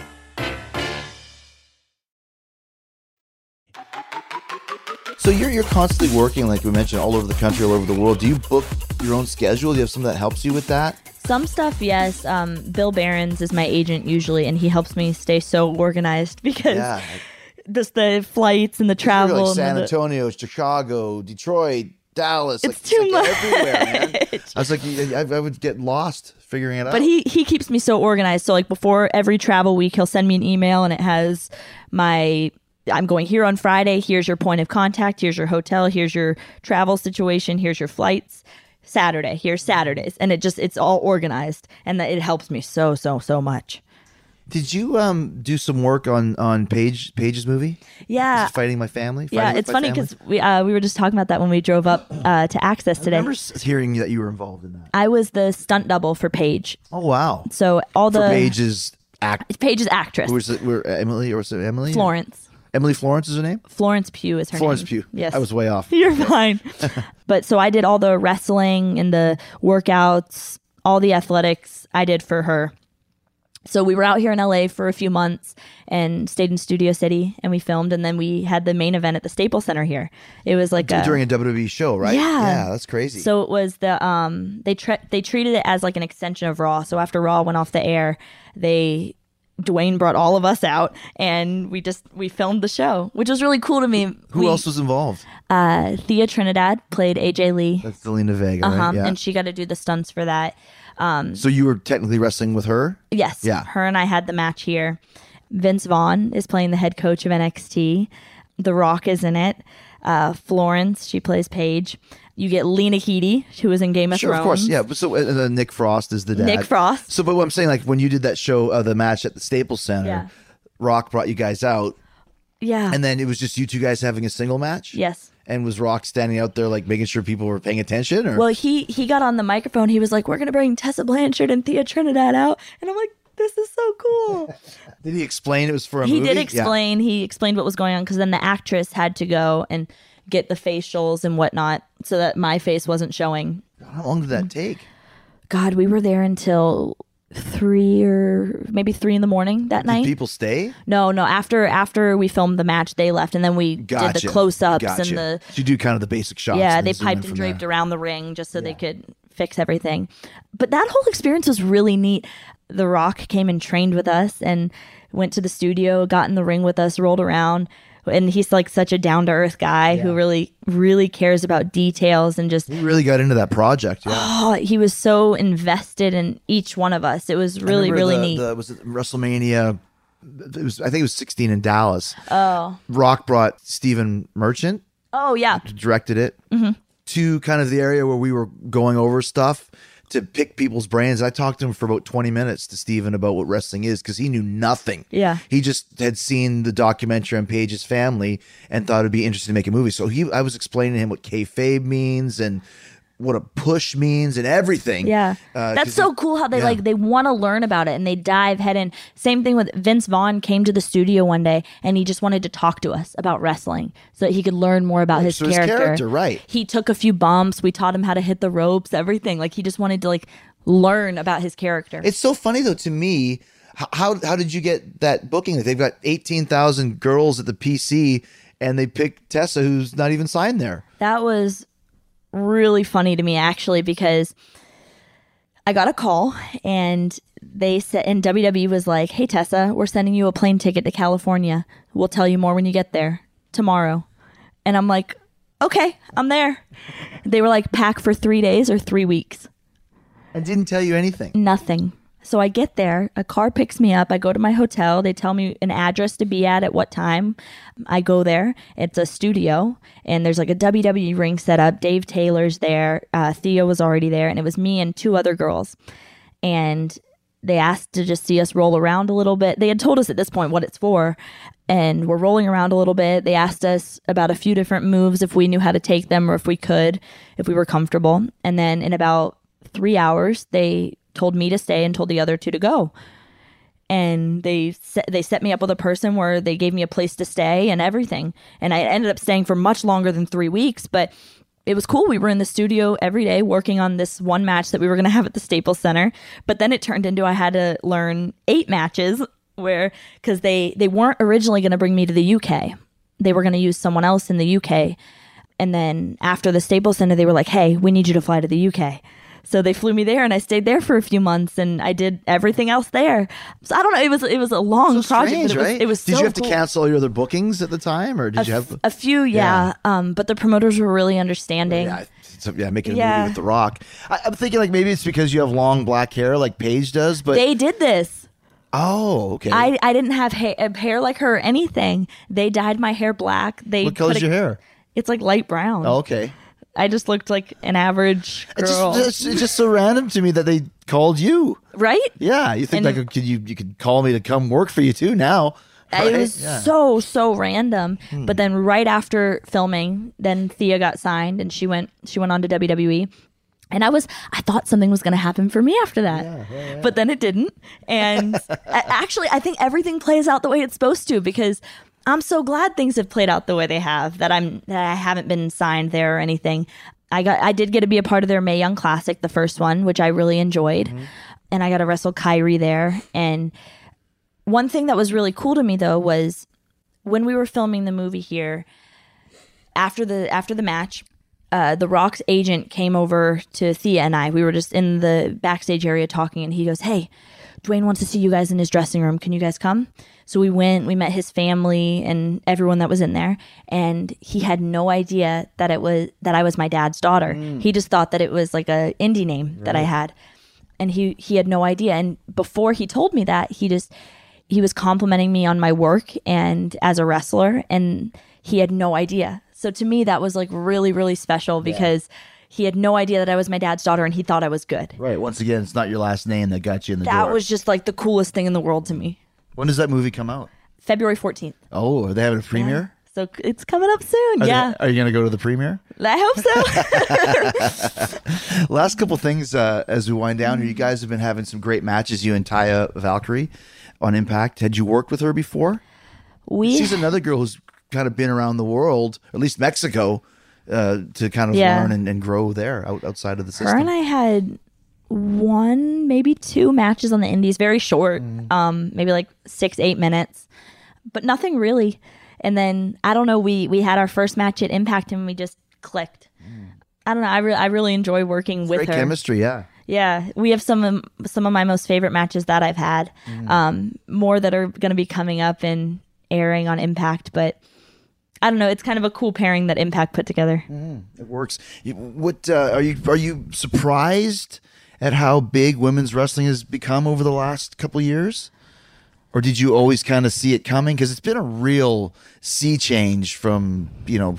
So you're constantly working, like we mentioned, all over the country, all over the world. Do you book your own schedule? Do you have someone that helps you with that? Some stuff, yes. Bill Behrens is my agent usually, and he helps me stay so organized because just the flights and the travel. Like San Antonio, Chicago, Detroit, Dallas. It's too much. Everywhere, man. I was like, I would get lost figuring it out. But he keeps me so organized. So like before every travel week, he'll send me an email, and it has I'm going here on Friday. Here's your point of contact. Here's your hotel. Here's your travel situation. Here's your flights. Saturday. Here's Saturdays, and it's all organized, and it helps me so much. Did you do some work on Paige's movie? Yeah. Is it Fighting My Family? Yeah, it's funny because we were just talking about that when we drove up to Access today. I remember hearing that you were involved in that. I was the stunt double for Paige. Oh wow! So all the Paige's Paige's actress. Was it Emily or was it Emily? Florence. Emily Florence is her name? Florence Pugh is her Florence name. Pugh. Yes. I was way off. You're fine. But so I did all the wrestling and the workouts, all the athletics I did for her. So we were out here in LA for a few months and stayed in Studio City, and we filmed, and then we had the main event at the Staples Center here. It was like during a WWE show, right? Yeah, that's crazy. So it was the they treated it as like an extension of Raw. So after Raw went off the air, Dwayne brought all of us out, and we filmed the show, which was really cool to me. Who else was involved? Thea Trinidad played AJ Lee. That's Zelina Vega, right? Yeah. And she got to do the stunts for that. So you were technically wrestling with her? Yes. Yeah. Her and I had the match here. Vince Vaughn is playing the head coach of NXT. The Rock is in it. Florence, she plays Paige. You get Lena Headey, who was in Game of Thrones. Sure, of course, yeah. So Nick Frost is the dad. Nick Frost. So, but what I'm saying, like when you did that show, the match at the Staples Center, Yeah. Rock brought you guys out, Yeah. and then it was just you two guys having a single match. Yes. And was Rock standing out there like making sure people were paying attention? Or Well, he got on the microphone. He was like, "We're gonna bring Tessa Blanchard and Thea Trinidad out," and I'm like, "This is so cool." did he explain it was for a He movie? did explain. He explained what was going on because then the actress had to go and get the facials and whatnot so that my face wasn't showing. Yeah. How long did that take? God, we were there until 3 or maybe 3 in the morning that night. Did people stay? No. After we filmed the match, they left, and then we did the close-ups and the. So you do kind of the basic shots. Yeah, and they then zoom in piped and from draped there. around the ring just so they could fix everything. But that whole experience was really neat. The Rock came and trained with us and went to the studio, got in the ring with us, rolled around. And he's like such a down-to-earth guy who really, really cares about details and just, He really got into that project. Yeah. he was so invested in each one of us. It was really, really neat. Was it WrestleMania? I think it was 16 in Dallas. Oh. Rock brought Stephen Merchant, Oh, yeah. directed it, to kind of the area where we were going over stuff to pick people's brains. I talked to him for about 20 minutes to Stephen about what wrestling is because he knew nothing. Yeah. He just had seen the documentary on Paige's family and thought it'd be interesting to make a movie. So I was explaining to him what kayfabe means and what a push means and everything. Yeah. 'Cause That's so cool how they they want to learn about it and they dive head in. Same thing with Vince Vaughn came to the studio one day and he just wanted to talk to us about wrestling so that he could learn more about his so his character. character, right. He took a few bumps. We taught him how to hit the ropes, everything. Like he just wanted to learn about his character. It's so funny though to me. How did you get that booking? Like, they've got 18,000 girls at the PC and they picked Tessa, who's not even signed there. That was really funny to me actually because I got a call and they said, and WWE was like, "Hey Tessa, we're sending you a plane ticket to California. We'll tell you more when you get there tomorrow." And I'm like, "Okay, I'm there." They were like, "Pack for 3 days or 3 weeks." And didn't tell you anything. Nothing. So I get there, a car picks me up, I go to my hotel, they tell me an address to be at what time. I go there, it's a studio, and there's like a WWE ring set up. Dave Taylor's there, Thea was already there, and it was me and 2 other girls. And they asked to just see us roll around a little bit. They had told us at this point what it's for, and we're rolling around a little bit. They asked us about a few different moves, if we knew how to take them or if we could, if we were comfortable. And then in about 3 hours, they told me to stay and told the other 2 to go. And they set me up with a person where they gave me a place to stay and everything. And I ended up staying for much longer than 3 weeks, but it was cool. We were in the studio every day working on this one match that we were going to have at the Staples Center. But then it turned into I had to learn 8 matches because they weren't originally going to bring me to the UK. They were going to use someone else in the UK. And then after the Staples Center, they were like, "Hey, we need you to fly to the UK." So they flew me there, and I stayed there for a few months, and I did everything else there. So I don't know. It was a long project, Strange, but right? it was. Did so you have cool. to cancel all your other bookings at the time, or did you have a few? Yeah. But the promoters were really understanding. Making a Yeah. movie with The Rock. I'm thinking like maybe it's because you have long black hair like Paige does, but They did this. oh, okay. I didn't have hair like her or anything. They dyed my hair black. They what color's put your hair? It's like light brown. Oh, okay. I just looked like an average girl. It's just so random to me that they called you. Right? Yeah, you think And- like you could call me to come work for you too now. Right? It was so random. But then right after filming, then Thea got signed and she went on to WWE. And I thought something was going to happen for me after that. But then it didn't. And actually, I think everything plays out the way it's supposed to, because I'm so glad things have played out the way they have, that I haven't been signed there or anything. I did get to be a part of their Mae Young Classic, the first one, which I really enjoyed. And I got to wrestle Kyrie there. And one thing that was really cool to me, though, was when we were filming the movie here, after the match, The Rock's agent came over to Thea and I. We were just in the backstage area talking, and he goes, "Hey, Dwayne wants to see you guys in his dressing room. Can you guys come?" So we went, we met his family and everyone that was in there, and he had no idea that I was my dad's daughter. He just thought that it was like a indie name that I had. And he had no idea. And before he told me that, he was complimenting me on my work and as a wrestler, and he had no idea. So to me, that was like really, really special, because he had no idea that I was my dad's daughter, and he thought I was good. Right. Once again, it's not your last name that got you in the door. That was just like the coolest thing in the world to me. When does that movie come out? February 14th. Oh, are they having a premiere? So it's coming up soon. Are you going to go to the premiere? I hope so. Last couple things as we wind down here. You guys have been having some great matches, you and Taya Valkyrie on Impact. Had you worked with her before? She's another girl who's kind of been around the world, or at least Mexico, to kind of learn and grow there outside of the system. Her and I had one, maybe two matches on the indies, very short, maybe like 6-8 minutes, but nothing really. And then I don't know, we had our first match at Impact and we just clicked. I don't know, I really enjoy working with her. Great chemistry, yeah. Yeah, we have some of my most favorite matches that I've had. More that are going to be coming up and airing on Impact, but I don't know. It's kind of a cool pairing that Impact put together. It works. What are you surprised at how big women's wrestling has become over the last couple of years? Or did you always kind of see it coming? Because it's been a real sea change from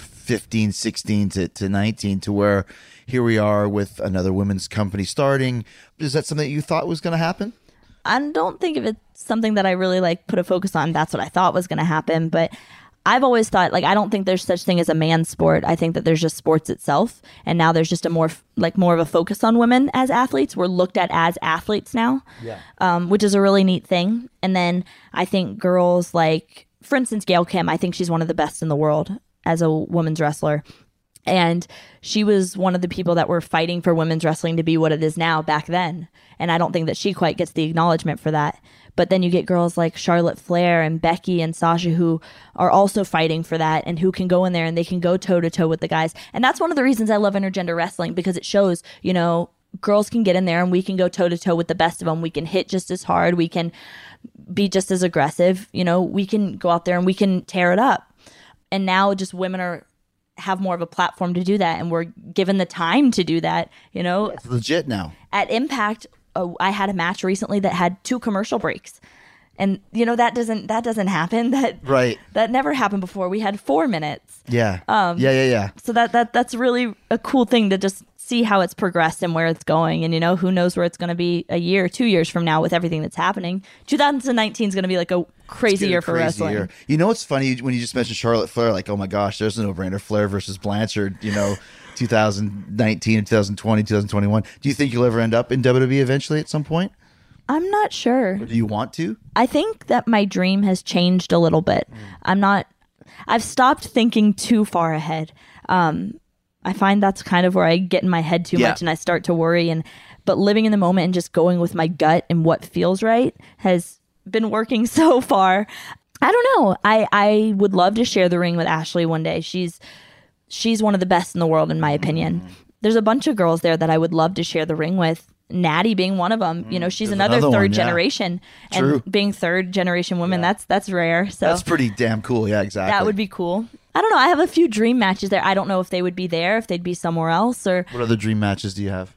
15, 16 to 19 to where here we are with another women's company starting. Is that something that you thought was going to happen? I don't think if it's something that I really put a focus on, that's what I thought was going to happen. But I've always thought, I don't think there's such thing as a man's sport. I think that there's just sports itself. And now there's just a more of a focus on women as athletes. We're looked at as athletes now, which is a really neat thing. And then I think girls for instance, Gail Kim, I think she's one of the best in the world as a women's wrestler. And she was one of the people that were fighting for women's wrestling to be what it is now back then. And I don't think that she quite gets the acknowledgement for that. But then you get girls like Charlotte Flair and Becky and Sasha who are also fighting for that and who can go in there and they can go toe-to-toe with the guys. And that's one of the reasons I love intergender wrestling, because it shows, girls can get in there and we can go toe-to-toe with the best of them. We can hit just as hard. We can be just as aggressive. We can go out there and we can tear it up. And now just women have more of a platform to do that, and we're given the time to do that. It's legit now. At Impact, I had a match recently that had 2 commercial breaks, and that doesn't happen. That never happened before. We had 4 minutes. Yeah. So that's really a cool thing to just see how it's progressed and where it's going. And who knows where it's going to be a year, 2 years from now with everything that's happening. 2019 is going to be a crazy year for wrestling. Year. It's funny when you just mentioned Charlotte Flair, oh my gosh, there's a no-brainer. Flair versus Blanchard, 2019, 2020, 2021. Do you think you'll ever end up in WWE eventually at some point? I'm not sure. Or do you want to? I think that my dream has changed a little bit. I've stopped thinking too far ahead. I find that's kind of where I get in my head too much and I start to worry. But living in the moment and just going with my gut and what feels right has been working so far. I don't know. I would love to share the ring with Ashley one day. She's one of the best in the world, in my opinion. There's a bunch of girls there that I would love to share the ring with. Natty being one of them. She's another third generation. True. And being third generation women, that's rare. So that's pretty damn cool. Yeah, exactly. That would be cool. I don't know. I have a few dream matches there. I don't know if they would be there, if they'd be somewhere else. Or what other dream matches do you have?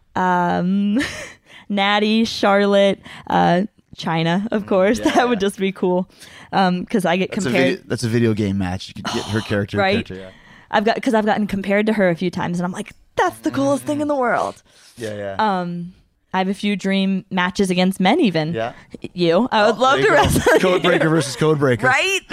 Natty, Charlotte, China, of course. That would just be cool. Because I get compared. That's a video game match. You could get her character. Right. Character, I've gotten compared to her a few times, and I'm like, that's the coolest thing in the world. Yeah. I have a few dream matches against men, even. Yeah. I would love There to you go. wrestle. Codebreaker versus Codebreaker. Right?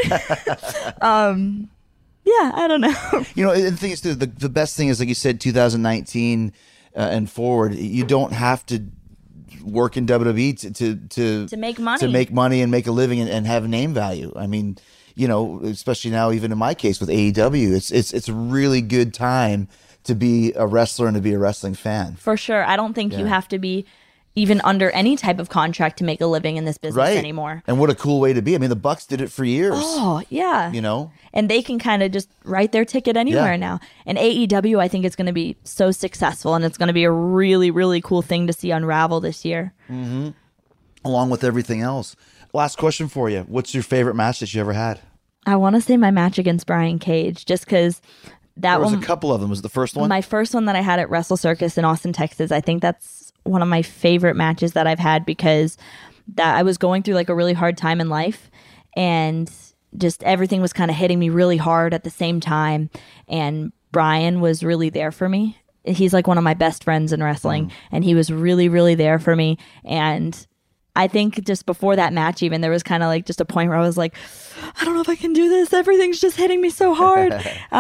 Yeah, I don't know. You know, and the thing is, too, the best thing is, like you said, 2019 and forward, you don't have to work in WWE To make money. to make money and make a living and have name value. I mean, you know, especially now, even in my case with AEW, it's a really good time to be a wrestler and to be a wrestling fan. For sure. I don't think you have to be even under any type of contract to make a living in this business anymore. And what a cool way to be. I mean, the Bucks did it for years. Oh, yeah. You know? And they can kind of just write their ticket anywhere now. And AEW, I think it's going to be so successful, and it's going to be a really, really cool thing to see unravel this year. Mm-hmm. Along with everything else. Last question for you. What's your favorite match that you ever had? I want to say my match against Brian Cage, just because that There was one, a couple of them. Was it the first one? my first one that I had at Wrestle Circus in Austin, Texas. I think that's one of my favorite matches that I've had, because that I was going through like a really hard time in life, and just everything was kind of hitting me really hard at the same time. And Brian was really there for me. He's like one of my best friends in wrestling, and he was really, really there for me. And I think just before that match, even, there was kind of like just a point where I was like, I don't know if I can do this. Everything's just hitting me so hard.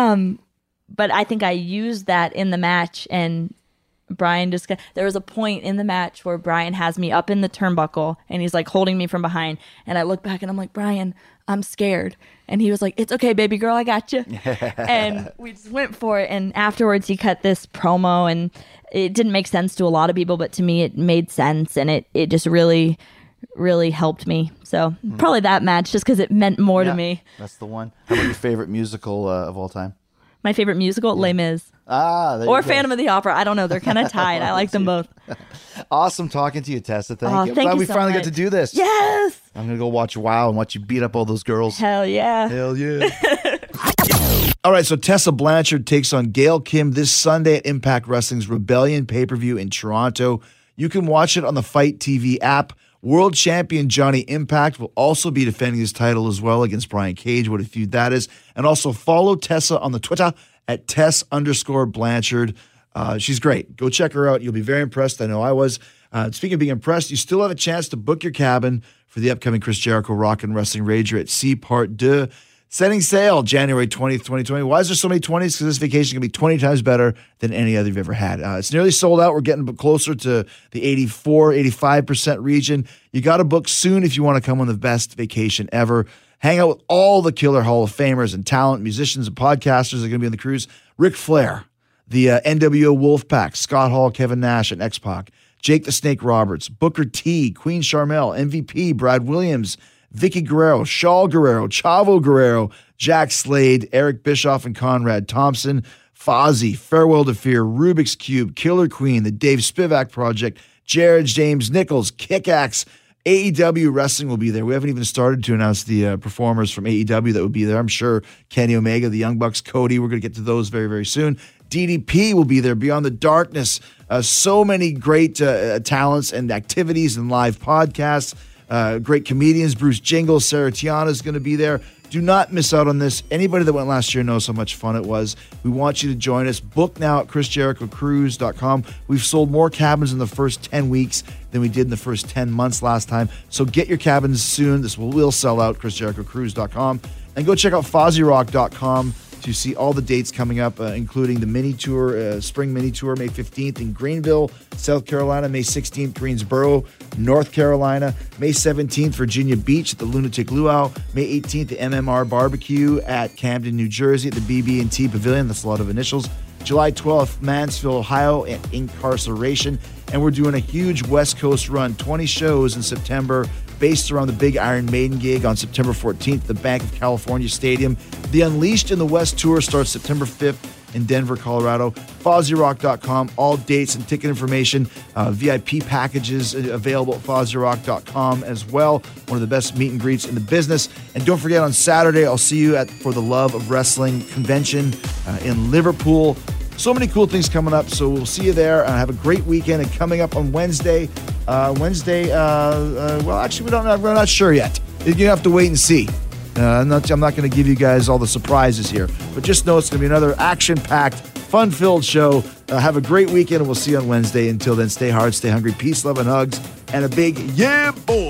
But I think I used that in the match, and Brian just there was a point in the match where Brian has me up in the turnbuckle, and he's like holding me from behind, and I look back and I'm like, Brian, I'm scared. And he was like, it's okay, baby girl, I got you. And we just went for it. And afterwards he cut this promo, and it didn't make sense to a lot of people, but to me it made sense, and it just really, really helped me. So probably that match, just because it meant more to me. That's the one. How about your favorite musical of all time? My favorite musical, Les Mis. There Or you go. Phantom of the Opera. I don't know. They're kind of tied. I like them both. Awesome talking to you, Tessa. Thank Oh, you. I'm thank glad you we so finally much. got to do this. Yes. I'm going to go watch WoW and watch you beat up all those girls. Hell yeah. Hell yeah. All right, so Tessa Blanchard takes on Gail Kim this Sunday at Impact Wrestling's Rebellion pay-per-view in Toronto. You can watch it on the Fight TV app. World champion Johnny Impact will also be defending his title as well against Brian Cage. What a feud that is. And also follow Tessa on the Twitter at Tess_Blanchard. She's great. Go check her out. You'll be very impressed. I know I was. Speaking of being impressed, you still have a chance to book your cabin for the upcoming Chris Jericho Rock and Wrestling Rager at Sea Part 2. Setting sail January 20th, 2020. Why is there so many 20s? Because this vacation can be 20 times better than any other you've ever had. It's nearly sold out. We're getting closer to the 84, 85% region. You got to book soon if you want to come on the best vacation ever. Hang out with all the killer Hall of Famers and talent, musicians and podcasters that are going to be on the cruise. Ric Flair, the NWO Wolfpack, Scott Hall, Kevin Nash, and X-Pac, Jake the Snake Roberts, Booker T, Queen Charmel, MVP, Brad Williams, Vicky Guerrero, Shaul Guerrero, Chavo Guerrero, Jack Slade, Eric Bischoff and Conrad Thompson, Fozzy, Farewell to Fear, Rubik's Cube, Killer Queen, the Dave Spivak Project, Jared James Nichols, Kick-Axe, AEW Wrestling will be there. We haven't even started to announce the performers from AEW that will be there. I'm sure Kenny Omega, the Young Bucks, Cody, we're going to get to those very, very soon. DDP will be there, Beyond the Darkness. So many great talents and activities and live podcasts. Great comedians. Bruce Jingles, Sarah Tiana is going to be there. Do not miss out on this. Anybody that went last year knows how much fun it was. We want you to join us. Book now at ChrisJerichoCruise.com. We've sold more cabins in the first 10 weeks than we did in the first 10 months last time. So get your cabins soon. This will sell out, ChrisJerichoCruise.com. And go check out FozzyRock.com to see all the dates coming up, including the mini tour, spring mini tour, May 15th in Greenville, South Carolina, May 16th, Greensboro, North Carolina, May 17th, Virginia Beach at the Lunatic Luau, May 18th, the MMR Barbecue at Camden, New Jersey at the BB&T Pavilion. That's a lot of initials. July 12th, Mansfield, Ohio at Incarceration. And we're doing a huge West Coast run, 20 shows in September, based around the big Iron Maiden gig on September 14th, the Bank of California Stadium. The Unleashed in the West tour starts September 5th in Denver, Colorado. FozzyRock.com, all dates and ticket information. VIP packages available at FozzyRock.com as well. One of the best meet and greets in the business. And don't forget, on Saturday, I'll see you at For the Love of Wrestling convention in Liverpool. So many cool things coming up, so we'll see you there. Have a great weekend. And coming up on Wednesday, well, actually, we're not sure yet. You have to wait and see. I'm not going to give you guys all the surprises here, but just know it's going to be another action-packed, fun-filled show. Have a great weekend, and we'll see you on Wednesday. Until then, stay hard, stay hungry, peace, love, and hugs, and a big yeah, boy.